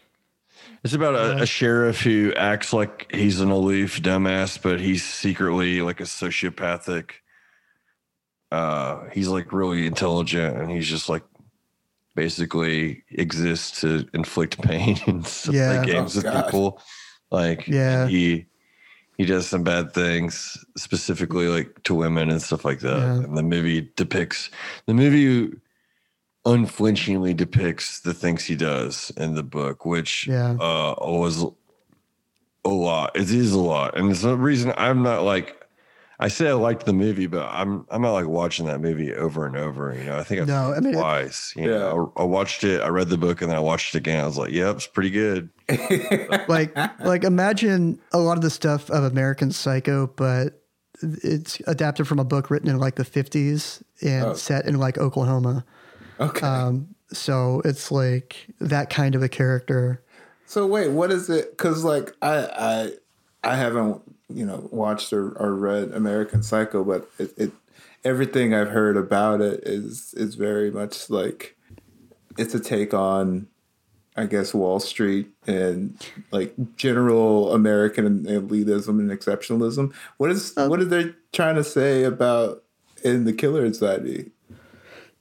It's about a, a sheriff who acts like he's an aloof dumbass, but he's secretly like a sociopathic. Uh, he's like really intelligent, and he's just like basically exists to inflict pain and stuff, Yeah. play games Oh, with God. people. Like, Yeah. and he he does some bad things, specifically like to women and stuff like that. Yeah. And the movie depicts the movie unflinchingly depicts the things he does in the book, which Yeah. uh was a lot. It is a lot. And it's the reason I'm not like I say I liked the movie, but I'm I'm not like watching that movie over and over. You know, I think I've No, seen I it mean, it- twice. You Yeah. know, I, I watched it, I read the book, and then I watched it again. I was like, yep, it's pretty good. like like imagine a lot of the stuff of American Psycho, but it's adapted from a book written in like the fifties and Oh. set in like Oklahoma. Okay. Um, so it's like that kind of a character. So wait, what is it? Because like I I I haven't you know watched or, or read American Psycho, but it, it everything I've heard about it is is very much like it's a take on I guess Wall Street and like general American elitism and exceptionalism. What is what are they trying to say about in The Killer Inside Me?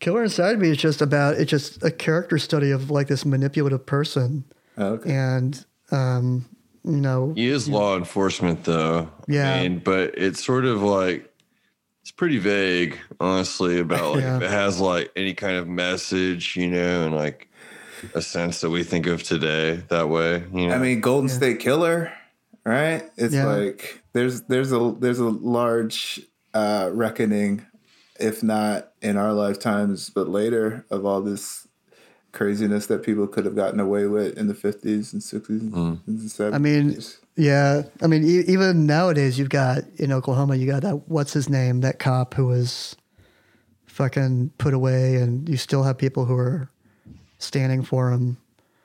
Killer Inside Me is just about it's just a character study of like this manipulative person, Oh, okay. and um, you know, He is law enforcement, though. Yeah. I mean, but it's sort of like it's pretty vague, honestly, about like Yeah. if it has like any kind of message, you know, and like a sense that we think of today that way. You know, I mean, Golden Yeah. State Killer, right? It's Yeah. like there's there's a there's a large uh, reckoning, if not in our lifetimes, but later, of all this craziness that people could have gotten away with in the fifties and sixties Mm. and seventies. I mean, yeah, I mean, e- even nowadays, you've got in Oklahoma, you got that what's his name, that cop who was fucking put away, and you still have people who are standing for him.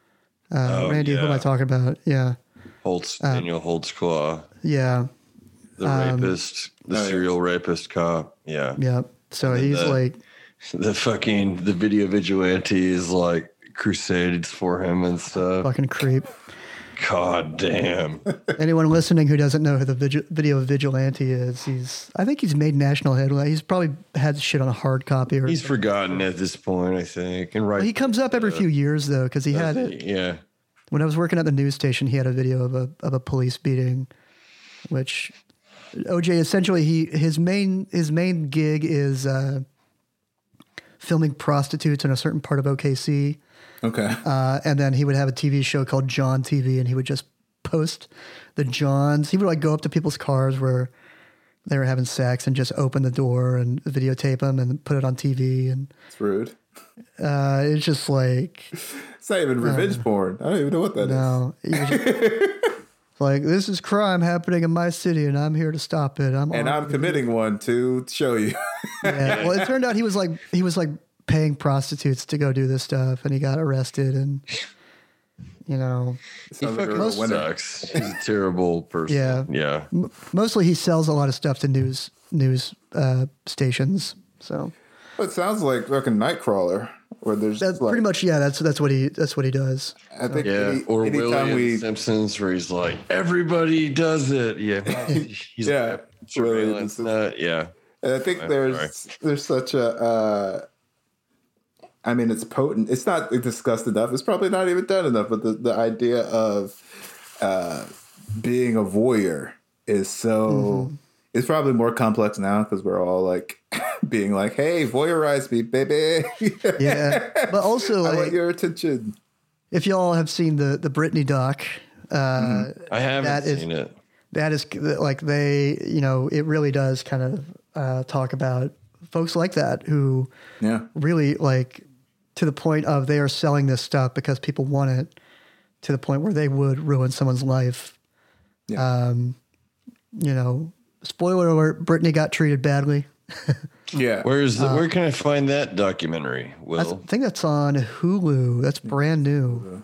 Uh, Oh, Randy, who am I yeah. talking about? Yeah, Holtz, uh, Daniel Holtzclaw, yeah, the um, rapist, the oh, yeah. serial rapist cop. Yeah. yeah. So And he's the- like, The fucking, the video vigilante is like crusades for him and stuff. fucking creep. God damn. Anyone listening who doesn't know who the vigi- video vigilante is, he's, I think he's made national headline. He's probably had shit on a hard copy. Or He's forgotten at this point, I think. And right. he comes up every few years though, because he had it. Yeah. When I was working at the news station, he had a video of a of a police beating, which O J essentially he his main his main gig is uh, filming prostitutes in a certain part of O K C, Okay. uh, and then he would have a T V show called John T V, and he would just post the Johns. He would like go up to people's cars where they were having sex and just open the door and videotape them and put it on T V, and It's rude. uh, it's just like. It's not even revenge porn. I don't even know what that is. No, he was just- like this is crime happening in my city, and I'm here to stop it. I'm And armed I'm committing one to show you. Yeah. Well, it turned out he was like he was like paying prostitutes to go do this stuff, and he got arrested, and you know, He Sounds like a fucking real winner. sucks. He's a terrible person. Yeah. Yeah. m- mostly he sells a lot of stuff to news news uh, stations. So It sounds like fucking Nightcrawler, where there's that's like, pretty much yeah. That's that's what he that's what he does. I think Yeah. any, Or Willie anytime in we, The Simpsons, where he's like, everybody does it. Yeah. He's Yeah. like a surveillance Willie in nut. Yeah. and I think I'm there's there's such a, uh, I mean, it's potent. It's not discussed enough. It's probably not even done enough. But the, the idea of uh, being a voyeur is so. Mm-hmm. It's probably more complex now because we're all like being like, "Hey, voyeurize me, baby." Yeah, but also I want like your attention. if y'all have seen the the Britney doc, uh, I haven't That is- seen it. that is like they you know it really does kind of uh, talk about folks like that who Yeah. really like to the point of they are selling this stuff because people want it to the point where they would ruin someone's life. Yeah. Um, you know, spoiler alert: Brittany got treated badly. Yeah. Where's the, where can I find that documentary, That's, Will? I think that's on Hulu. That's brand new.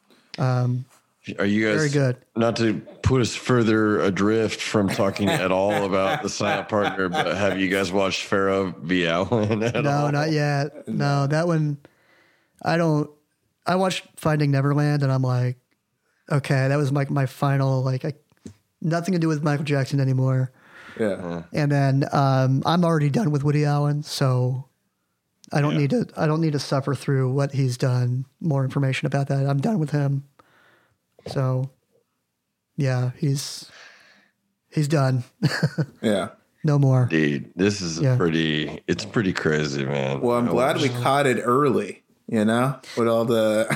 Are you guys very good. Not to put us further adrift from talking at all about the silent partner, but have you guys watched Pharaoh v. Allen at No, all? not yet. No, that one. I don't. I watched Finding Neverland, and I'm like, okay, that was like my final like, I, nothing to do with Michael Jackson anymore. Yeah. And then um, I'm already done with Woody Allen, so I don't Yeah. need to. I don't need to suffer through what he's done. More information about that. I'm done with him. So, yeah, he's he's done. Yeah. No more. Dude, this is Yeah. a pretty, it's pretty crazy, man. Well, I'm I glad we watched- caught it early, you know, with all the.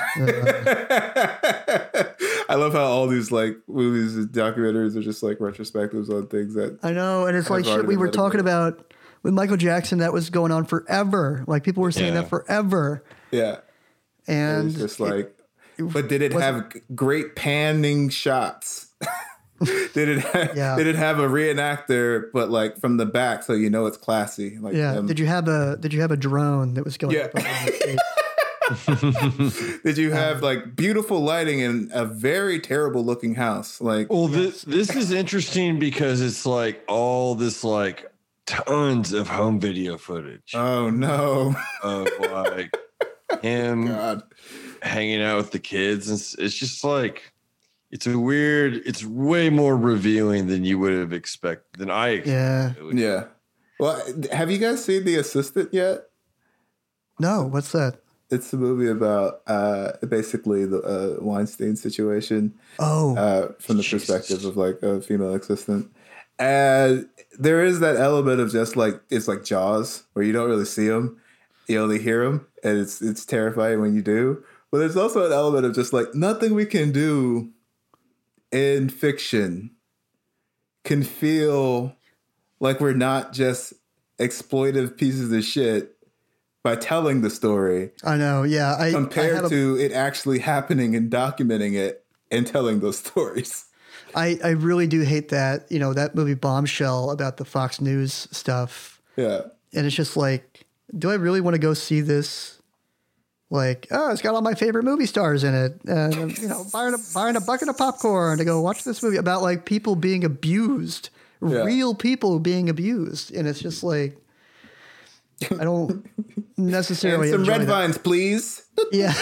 I love how all these like movies and documentaries are just like retrospectives on things that. I know, and it's I've like shit already we been were letting talking go. about with Michael Jackson. That was going on forever. Like people were saying Yeah. that forever, Yeah. and It's just it- like. But did it have g- great panning shots? did it ha- Yeah. did it have a reenactor, but like from the back, so you know it's classy? Like yeah. them? Did you have a Did you have a drone that was going? Yeah. up on the stage? Did you have like beautiful lighting in a very terrible looking house? Like Well, this, this is interesting because it's like all this, like tons of home video footage oh no, of like him God, hanging out with the kids. And it's, it's just like, it's a weird, it's way more revealing than you would have expected, than I Yeah. expected. yeah. Well, have you guys seen The Assistant yet? No, what's that? It's a movie about uh, basically the uh, Weinstein situation. Oh, uh, from the Jesus. perspective of like a female assistant, and there is that element of just like it's like Jaws, where you don't really see them, you only hear them, and it's it's terrifying when you do. But there's also an element of just like nothing we can do in fiction can feel like we're not just exploitive pieces of shit by telling the story. I know. Yeah. I compared I a, to it actually happening and documenting it and telling those stories. I, I really do hate that, you know, that movie Bombshell about the Fox News stuff. Yeah. And it's just like, do I really want to go see this? Like, oh, it's got all my favorite movie stars in it. And, you know, buying a, buying a bucket of popcorn to go watch this movie about like people being abused, yeah. real people being abused. And it's just like, I don't necessarily and some red that. vines, please. Yeah.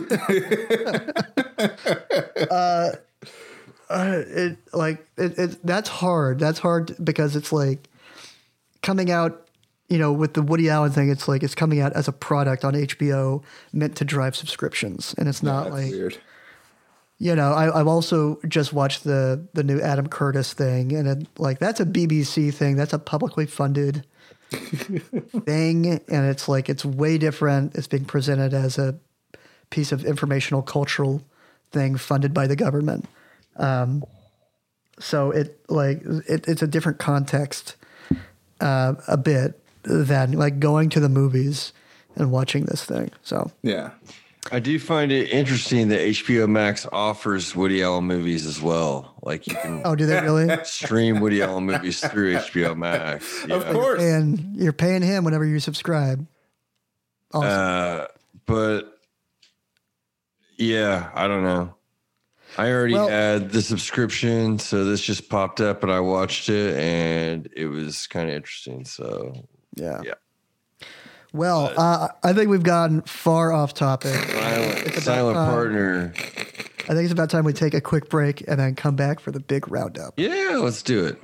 uh, uh, it like it, it. That's hard. That's hard because it's like coming out. You know, with the Woody Allen thing, it's like it's coming out as a product on H B O meant to drive subscriptions, and it's not yeah, like weird. You know, I, I've also just watched the the new Adam Curtis thing, and it, like that's a B B C thing. That's a publicly funded thing, and it's like it's way different. It's being presented as a piece of informational cultural thing funded by the government. Um, so it like it, it's a different context uh, a bit than like going to the movies and watching this thing. So yeah. I do find it interesting that H B O Max offers Woody Allen movies as well. Like you can oh, do they really stream Woody Allen movies through H B O Max? Of course. And you're paying him whenever you subscribe. Awesome. Uh, but yeah, I don't know. I already well, had the subscription, so this just popped up and I watched it and it was kind of interesting. So yeah. Yeah. Well, uh, I think we've gotten far off topic. Silent, silent about, partner. Uh, I think it's about time we take a quick break and then come back for the big roundup. Yeah, let's do it.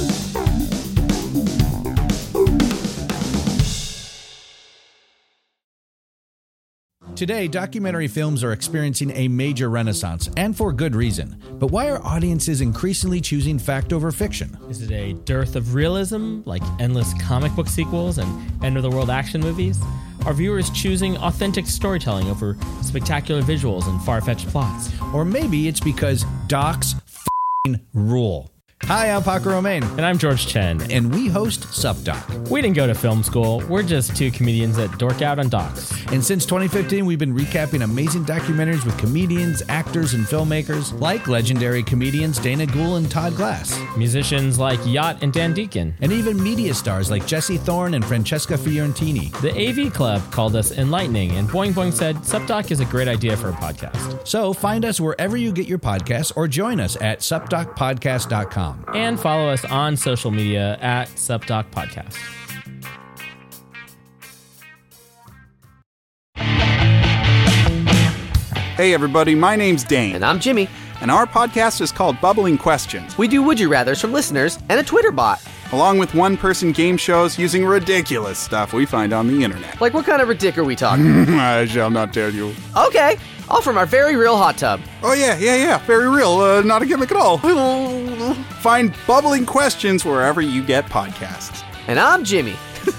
Today, documentary films are experiencing a major renaissance, and for good reason. But why are audiences increasingly choosing fact over fiction? Is it a dearth of realism, like endless comic book sequels and end-of-the-world action movies? Are viewers choosing authentic storytelling over spectacular visuals and far-fetched plots? Or maybe it's because docs f***ing rule. Hi, I'm Paco Romain. And I'm George Chen. And we host SupDoc. We didn't go to film school. We're just two comedians that dork out on docs. And since twenty fifteen, we've been recapping amazing documentaries with comedians, actors, and filmmakers like legendary comedians Dana Gould and Todd Glass. Musicians like Yacht and Dan Deacon. And even media stars like Jesse Thorne and Francesca Fiorentini. The A V Club called us enlightening, and Boing Boing said, SupDoc is a great idea for a podcast. So find us wherever you get your podcasts or join us at sup doc podcast dot com. And follow us on social media at SupDoc Podcast. Hey everybody, my name's Dane. And I'm Jimmy. And our podcast is called Bubbling Questions. We do Would You Rathers from listeners and a Twitter bot. Along with one-person game shows using ridiculous stuff we find on the internet. Like what kind of ridic are we talking? I shall not tell you. Okay, all from our very real hot tub. Oh yeah, yeah, yeah, very real, uh, not a gimmick at all. Find Bubbling Questions wherever you get podcasts. And I'm Jimmy.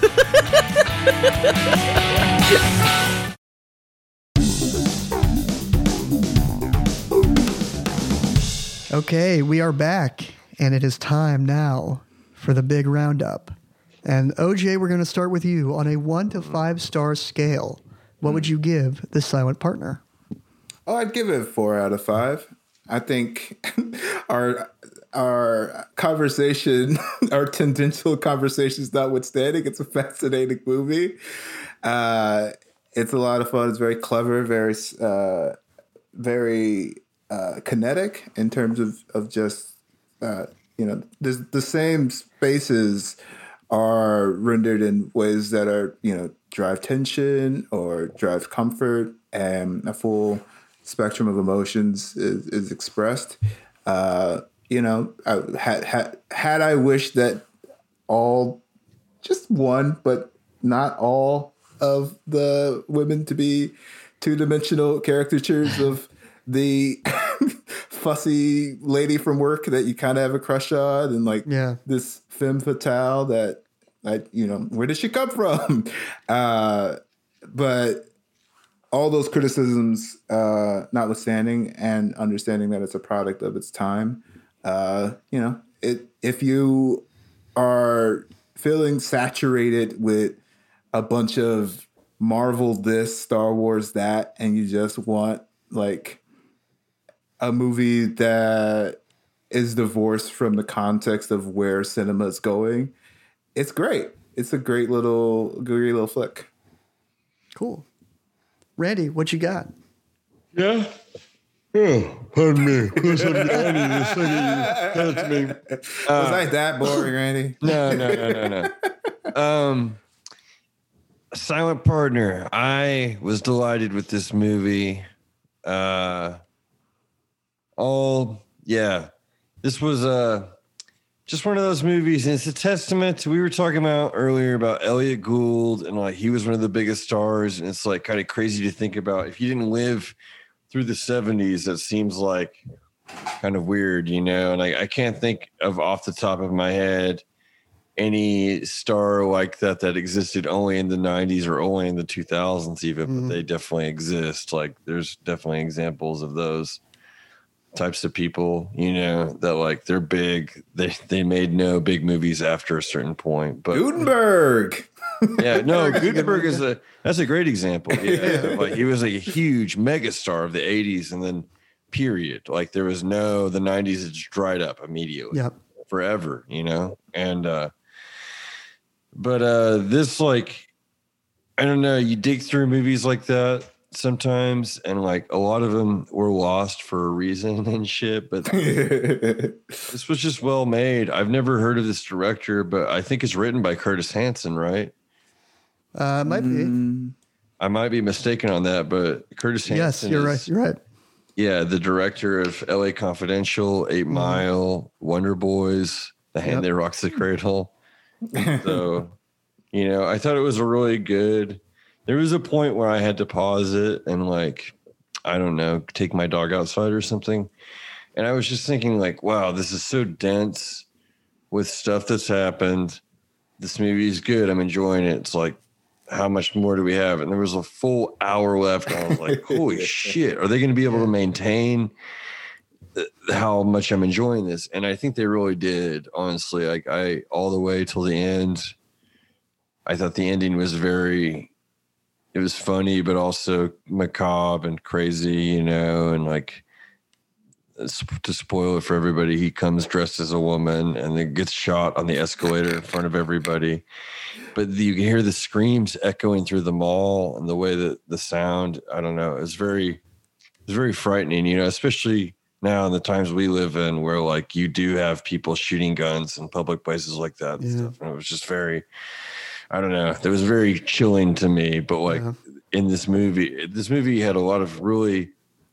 Okay, we are back, and it is time now for the big roundup. And O J, we're going to start with you. On a one to five star scale, what would you give The Silent Partner? Oh, I'd give it a four out of five. I think our our conversation, our tangential conversations notwithstanding, it's a fascinating movie. Uh, it's a lot of fun. It's very clever, very uh, very uh, kinetic in terms of of just uh, you know the the same spaces are rendered in ways that are you know drive tension or drive comfort, and a full spectrum of emotions is, is expressed. Uh, you know, I, had, had had I wished that all, just one, but not all of the women to be two-dimensional caricatures of the fussy lady from work that you kind of have a crush on, and like yeah. this femme fatale that, I, you know, where did she come from? Uh, but all those criticisms uh, notwithstanding, and understanding that it's a product of its time, uh, you know, it if you are feeling saturated with a bunch of Marvel this, Star Wars that, and you just want like a movie that is divorced from the context of where cinema is going, it's great. It's a great little, great little flick. Cool. Randy, what you got? Yeah. Oh, pardon me. Close up the I need a second. That's me. Uh, Was I that boring, Randy? No, no, no, no, no. Um, Silent Partner. I was delighted with this movie. Uh, all, yeah. This was uh, just one of those movies, and it's a testament to, we were talking about earlier about Elliot Gould, and like he was one of the biggest stars, and it's like kind of crazy to think about. If you didn't live through the seventies, that seems like kind of weird, you know? And I, I can't think of off the top of my head any star like that that existed only in the nineties or only in the two thousands even, mm. but they definitely exist. Like there's definitely examples of those types of people, you know, that like they're big. They they made no big movies after a certain point. But Gutenberg. Yeah, no, Gutenberg is a that's a great example. Yeah, like he was a huge megastar of the eighties, and then period. Like there was no the nineties. It just dried up immediately. Yep. Forever, you know. And uh, but uh, this like I don't know. You dig through movies like that sometimes, and like a lot of them were lost for a reason and shit. But this was just well made. I've never heard of this director, but I think it's written by Curtis Hanson, right? Uh, might be. I might be mistaken on that, but Curtis Hanson. Yes, you're is, right. You're right. Yeah, the director of L A Confidential, Eight mm. Mile, Wonder Boys, The Hand yep. That Rocks the Cradle. So, you know, I thought it was a really good. There was a point where I had to pause it and like, I don't know, take my dog outside or something. And I was just thinking like, wow, this is so dense with stuff that's happened. This movie is good. I'm enjoying it. It's like, how much more do we have? And there was a full hour left. And I was like, holy shit, are they going to be able to maintain th- how much I'm enjoying this? And I think they really did, honestly. Like I, all the way till the end, I thought the ending was very, it was funny, but also macabre and crazy, you know, and like, to spoil it for everybody, he comes dressed as a woman and then gets shot on the escalator in front of everybody. But you can hear the screams echoing through the mall, and the way that the sound, I don't know, it's very, it's very frightening, you know, especially now in the times we live in where like you do have people shooting guns in public places like that and yeah. stuff. And it was just very, I don't know, it was very chilling to me. But like yeah. in this movie, this movie had a lot of really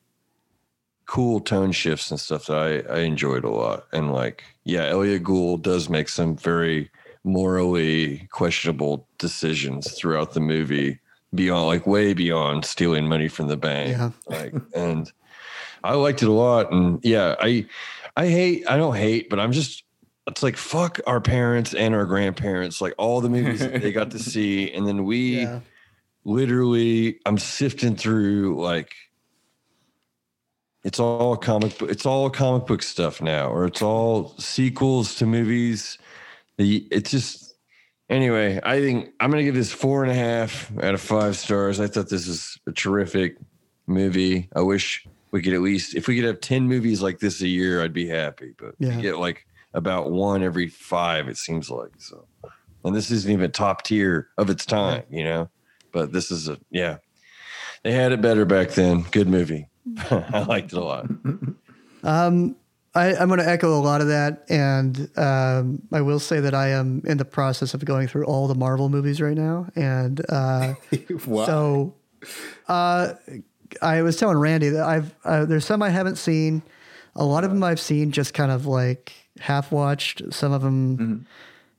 cool tone shifts and stuff that I, I enjoyed a lot. And like, yeah, Elliot Gould does make some very morally questionable decisions throughout the movie, beyond like way beyond stealing money from the bank. Yeah. Like, and I liked it a lot. And yeah, I, I hate, I don't hate, but I'm just, it's like, fuck our parents and our grandparents, like all the movies that they got to see. And then we yeah. literally, I'm sifting through like, it's all comic book, it's all comic book stuff now, or it's all sequels to movies. It's just, anyway, I think I'm going to give this four and a half out of five stars. I thought this is a terrific movie. I wish we could at least, if we could have ten movies like this a year, I'd be happy. But yeah. we get like about one every five, it seems like. So, and this isn't even top tier of its time, you know, but this is a, yeah, they had it better back then. Good movie. I liked it a lot. Um, I, I'm going to echo a lot of that, and um, I will say that I am in the process of going through all the Marvel movies right now, and uh, wow. so uh, I was telling Randy that I've uh, there's some I haven't seen. A lot of them I've seen just kind of like half watched. Some of them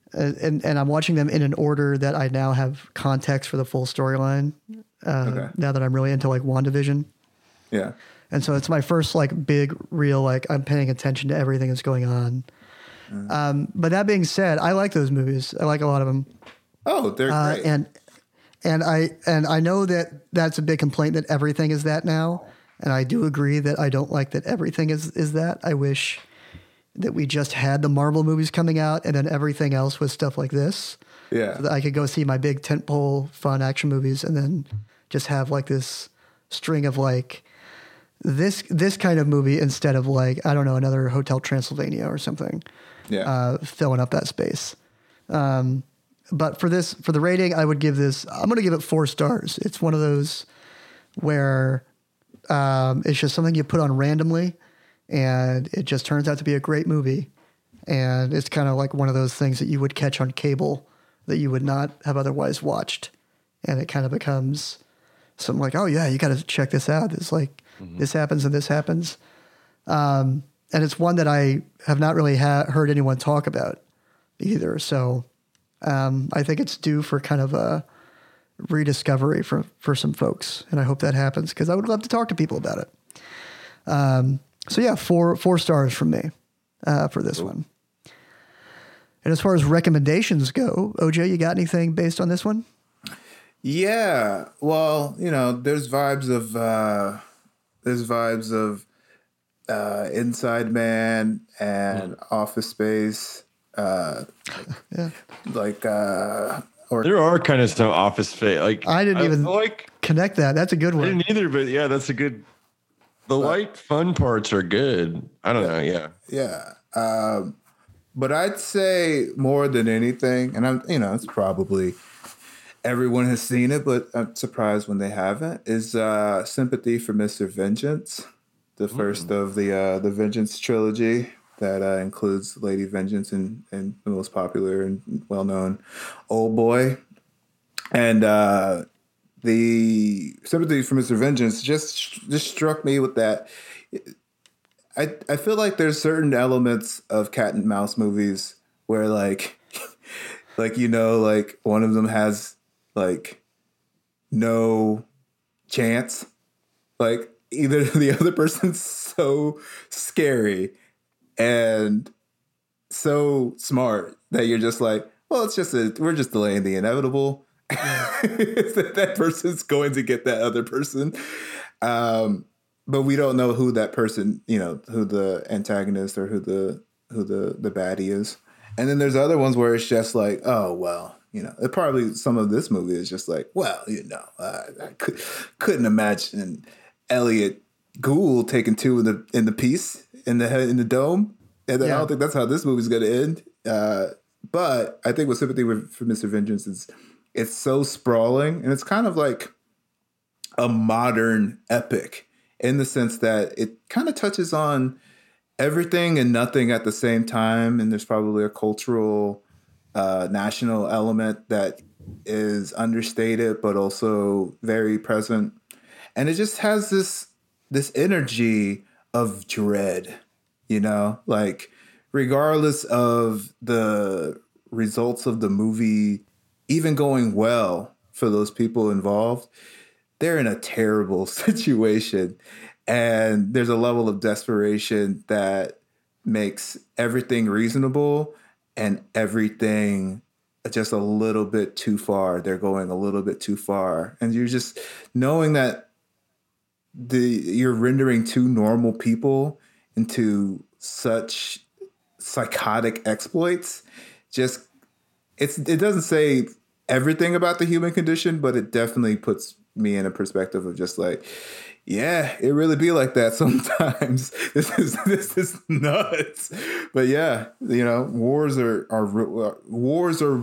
and and I'm watching them in an order that I now have context for the full storyline. Uh, Okay. Now that I'm really into like WandaVision, Yeah. and so it's my first like big real like I'm paying attention to everything that's going on. Mm. Um, but that being said, I like those movies. I like a lot of them, Oh, they're uh, great. and and I and I know that that's a big complaint that everything is that now, and I do agree that I don't like that everything is is that. I wish that we just had the Marvel movies coming out and then everything else was stuff like this. yeah. So that I could go see my big tentpole fun action movies and then just have like this string of like this this kind of movie instead of like, I don't know, another Hotel Transylvania or something, yeah. uh, filling up that space. Um, but for this, for the rating, I would give this, I'm going to give it four stars. It's one of those where um, it's just something you put on randomly and it just turns out to be a great movie. And it's kind of like one of those things that you would catch on cable that you would not have otherwise watched. And it kind of becomes something like, oh yeah, you got to check this out. It's like, mm-hmm. this happens and this happens. Um, and it's one that I have not really ha- heard anyone talk about either. So um, I think it's due for kind of a rediscovery for, for some folks. And I hope that happens because I would love to talk to people about it. Um, so yeah, four, four stars from me uh, for this one. And as far as recommendations go, O J, you got anything based on this one? Yeah, well, you know, there's vibes of uh, there's vibes of uh, Inside Man and mm. Office Space, uh, yeah, like uh, or there are kind of some Office Space. Like I didn't even like connect that. That's a good one. I didn't either, but yeah, that's a good. The but, light fun parts are good. I don't know. Yeah, yeah. Um, but I'd say more than anything, and I'm, you know, it's probably. Everyone has seen it, but I'm surprised when they haven't, is uh, Sympathy for Mister Vengeance, the first mm. of the uh, the Vengeance trilogy that uh, includes Lady Vengeance and, and the most popular and well-known Old Boy. And uh, the Sympathy for Mister Vengeance just just struck me with that. I, I feel like there's certain elements of cat and mouse movies where, like, like you know, like one of them has... like no chance. Like either the other person's so scary and so smart that you're just like, well, it's just a, we're just delaying the inevitable. that, that person's going to get that other person. Um, but we don't know who that person, you know, who the antagonist or who the who the, the baddie is. And then there's other ones where it's just like, oh, well, you know, it probably some of this movie is just like, well, you know, uh, I could, couldn't imagine Elliot Gould taking two in the in the piece in the in the dome, and then yeah. I don't think that's how this movie's going to end. Uh, but I think with Sympathy for Mister Vengeance is it's so sprawling, and it's kind of like a modern epic in the sense that it kind of touches on everything and nothing at the same time, and there's probably a cultural. Uh, national element that is understated but also very present, and it just has this this energy of dread, you know, like regardless of the results of the movie even going well for those people involved, they're in a terrible situation, and there's a level of desperation that makes everything reasonable and everything just a little bit too far. They're going a little bit too far. And you're just knowing that the you're rendering two normal people into such psychotic exploits. Just it's it doesn't say everything about the human condition, but it definitely puts me in a perspective of just like, yeah, it really be like that sometimes. This is this is nuts. But yeah, you know, wars are are wars are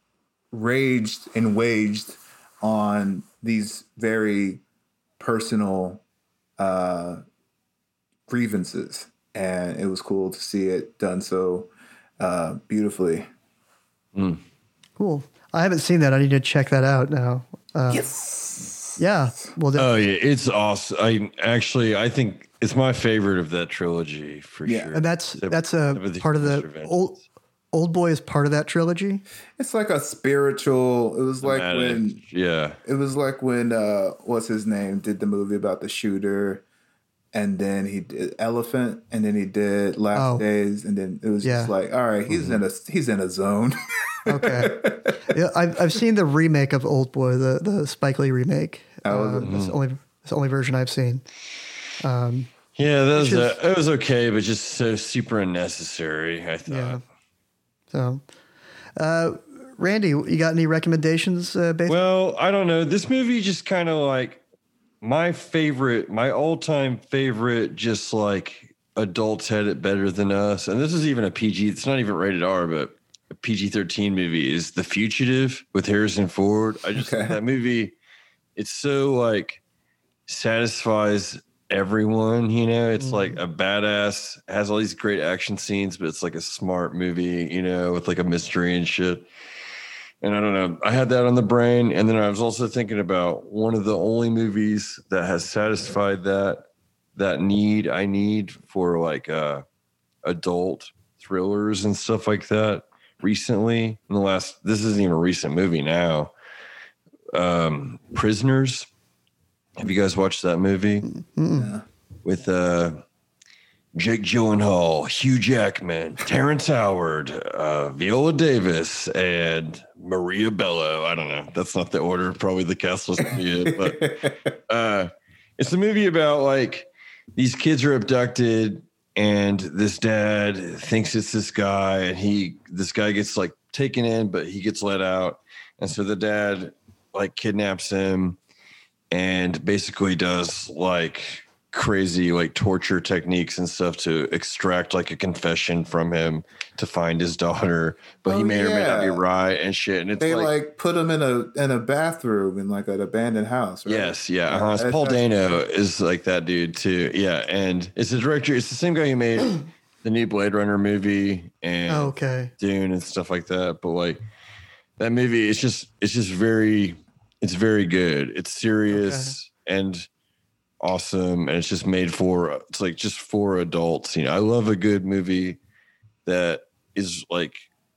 raged and waged on these very personal uh, grievances, and it was cool to see it done so uh, beautifully. Mm. Cool. I haven't seen that. I need to check that out now. Uh, yes. Yeah. Well. Oh yeah, it's awesome. I actually, I think it's my favorite of that trilogy for yeah. sure. And that's that's a part of the old, Old Boy is part of that trilogy? It's like a spiritual. It was like Dramatic. when Yeah. it was like when uh, what's his name did the movie about the shooter, and then he did Elephant, and then he did Last Oh. Days, and then it was Yeah. just like, all right, he's in a he's in a zone. Okay. Yeah, I've I've seen the remake of Old Boy, the the Spike Lee remake. Oh, was it? Um, it's the only it's the only version I've seen. Um, Yeah, that was, Which is- uh, it was okay, but just so super unnecessary, I thought. yeah. So, uh, Randy, you got any recommendations? Uh, based Well, I don't know. This movie just kind of like my favorite, my all-time favorite, just like adults had it better than us. And this is even a P G. It's not even rated R, but a P G thirteen movie is The Fugitive with Harrison Ford. I just Okay. that movie. It's so like satisfies everyone. You know, it's Mm. like a badass, has all these great action scenes, but it's like a smart movie. You know, with like a mystery and shit. And I don't know, I had that on the brain. And then I was also thinking about one of the only movies that has satisfied that that need I need for like uh adult thrillers and stuff like that recently. In the last, this isn't even a recent movie now. Um Prisoners. Have you guys watched that movie? Yeah. With uh Jake Gyllenhaal, Hugh Jackman, Terrence Howard, uh, Viola Davis, and Maria Bello. I don't know. That's not the order. Probably the cast was it, but uh, it's a movie about like these kids are abducted, and this dad thinks it's this guy, and he this guy gets like taken in, but he gets let out, and so the dad like kidnaps him, and basically does like crazy like torture techniques and stuff to extract like a confession from him to find his daughter, but he Oh, may or may not be yeah. right and shit. And it's They like, like, put him in a in a bathroom in like an abandoned house. Right? yes, yeah, uh-huh. It's That's- Paul that's- Dano is like that dude too. Yeah, and it's the director. It's the same guy who made the new Blade Runner movie and Oh, okay. Dune and stuff like that. But like that movie, it's just it's just very it's very good. It's serious and awesome, and it's just made for it's like just for adults. You know, I love a good movie that is like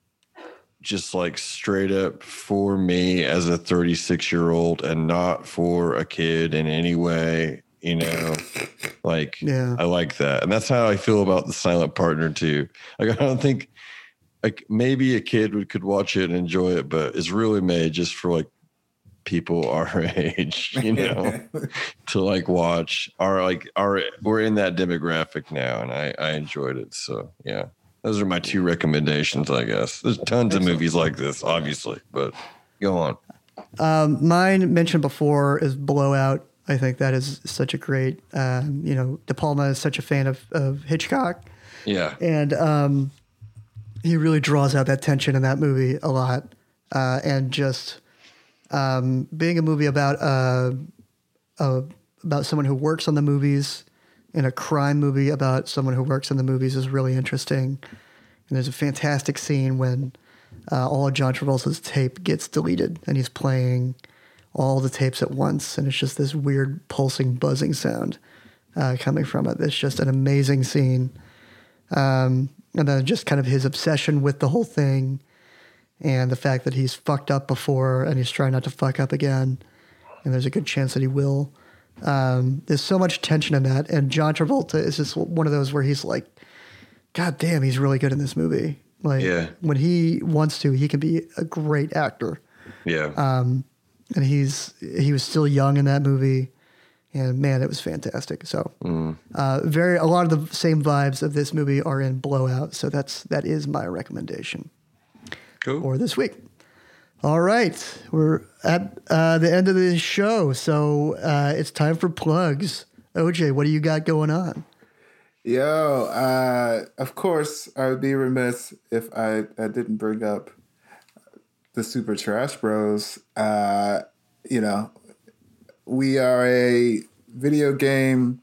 just like straight up for me as a thirty-six year old and not for a kid in any way. You know, like Yeah. I like that, and that's how I feel about The Silent Partner too. Like I don't think like maybe a kid would could watch it and enjoy it, but it's really made just for like people our age, you know, to like watch. Our like our we're in that demographic now, and I I enjoyed it. So yeah, those are my two recommendations. I guess there's tons of movies like this, obviously, but go on. Um, mine mentioned before is Blowout. I think that is such a great, um, you know, De Palma is such a fan of, of Hitchcock. Yeah, And um, he really draws out that tension in that movie a lot. Uh, and just um, being a movie about uh, uh, about someone who works on the movies and a crime movie about someone who works in the movies is really interesting. And there's a fantastic scene when uh, all of John Travolta's tape gets deleted and he's playing all the tapes at once. And it's just this weird pulsing, buzzing sound uh, coming from it. It's just an amazing scene. Um, and then just kind of his obsession with the whole thing and the fact that he's fucked up before and he's trying not to fuck up again. And there's a good chance that he will. Um, there's so much tension in that. And John Travolta is just one of those where he's like, God damn, he's really good in this movie. Like Yeah. when he wants to, he can be a great actor. yeah. Um, and he's he was still young in that movie, and man, it was fantastic. So, uh, very a lot of the same vibes of this movie are in Blowout. So that's that is my recommendation Cool. for this week. All right, we're at uh, the end of the show, so uh, it's time for plugs. O J, what do you got going on? Yo, uh, of course, I would be remiss if I, I didn't bring up the Super Trash Bros. Uh, you know, we are a video game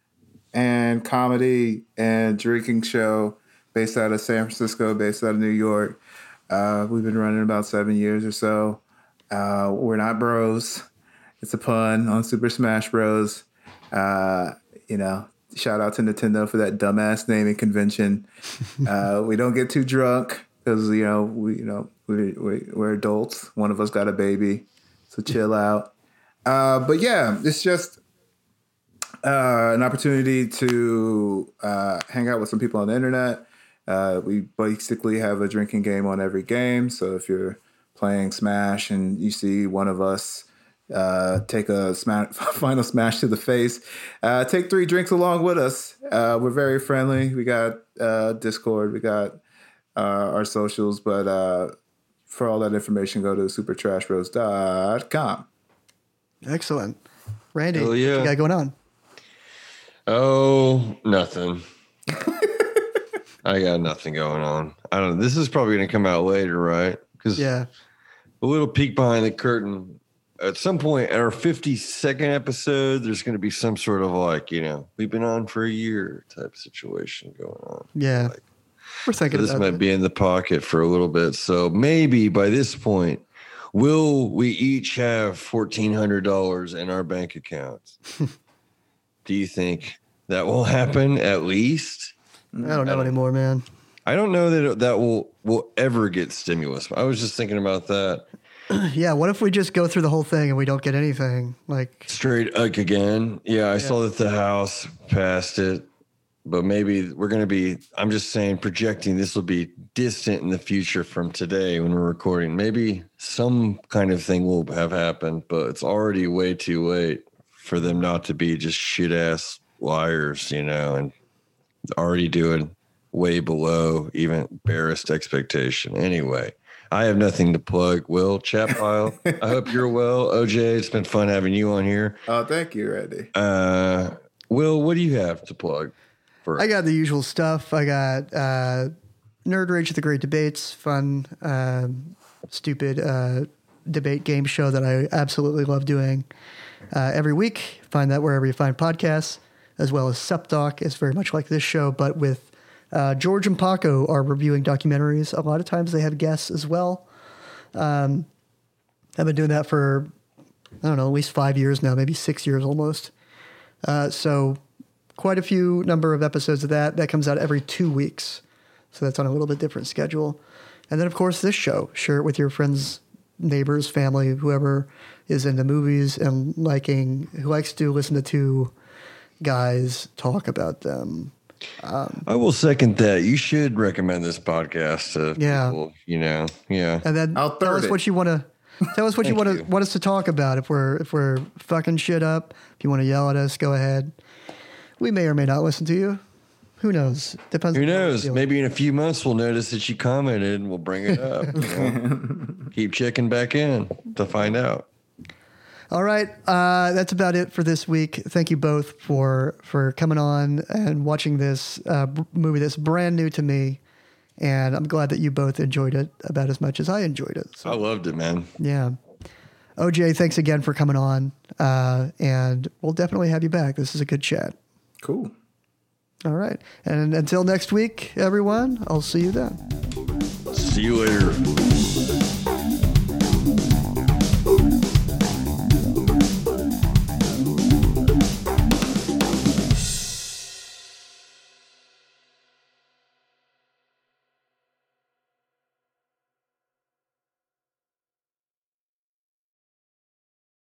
and comedy and drinking show based out of San Francisco, based out of New York. Uh, we've been running about seven years or so. Uh, we're not bros. It's a pun on Super Smash Bros. Uh, you know, shout out to Nintendo for that dumbass naming convention. Uh, we don't get too drunk. because you know we you know we, we we're adults. One of us got a baby, so chill out. Uh, but yeah, it's just uh, an opportunity to uh, hang out with some people on the internet. Uh, we basically have a drinking game on every game. So if you're playing Smash and you see one of us uh, take a smash, final smash to the face, uh, take three drinks along with us. Uh, we're very friendly. We got uh, Discord. We got uh, our socials. But uh, for all that information, go to super trash bros dot com. Excellent. Randy, Hell yeah. what you got going on? Oh, nothing. I got nothing going on. I don't know. This is probably going to come out later, right? Because Yeah. a little peek behind the curtain. At some point, at our fifty-second episode, there's going to be some sort of like, you know, we've been on for a year type situation going on. Yeah. Like, We're thinking so this about might that. be in the pocket for a little bit. So maybe by this point, will we each have fourteen hundred dollars in our bank accounts? Do you think that will happen at least? I don't know I don't- anymore, man. I don't know that it, that will will ever get stimulus. I was just thinking about that. Yeah, what if we just go through the whole thing and we don't get anything? Like, Straight like again. Yeah, I saw that the House passed it, but maybe we're going to be, I'm just saying, projecting this will be distant in the future from today when we're recording. Maybe some kind of thing will have happened, but it's already way too late for them not to be just shit ass liars, you know, and already doing way below even barest expectation. Anyway, I have nothing to plug. Will, chat pile, I hope you're well. O J, it's been fun having you on here. Oh, thank you, Randy. Uh, Will, what do you have to plug? For I got the usual stuff. I got uh, Nerd Rage at the Great Debates, fun, um, stupid uh, debate game show that I absolutely love doing uh, every week. Find that wherever you find podcasts, as well as SupDoc. It's very much like this show, but with uh, George and Paco are reviewing documentaries. A lot of times they have guests as well. Um, I've been doing that for, I don't know, at least five years now, maybe six years almost. Uh, so quite a few number of episodes of that. That comes out every two weeks. So that's on a little bit different schedule. And then, of course, this show. Share it with your friends, neighbors, family, whoever is into movies and liking, who likes to listen to two guys talk about them. Um, I will second that. You should recommend this podcast to Yeah. people, you know. Yeah. and then I'll tell third us it. what you want to tell us what you Thank want you. to want us to talk about. If we're if we're fucking shit up, if you want to yell at us, go ahead. We may or may not listen to you. Who knows? Depends. Who on how we knows? feel. Maybe in a few months we'll notice that you commented and we'll bring it up. You know? Keep checking back in to find out. All right, uh, that's about it for this week. Thank you both for for coming on and watching this uh, b- movie that's brand new to me, and I'm glad that you both enjoyed it about as much as I enjoyed it. So, I loved it, man. yeah, O J, thanks again for coming on, uh, and we'll definitely have you back. This is a good chat. Cool. All right, and until next week, everyone, I'll see you then. See you later.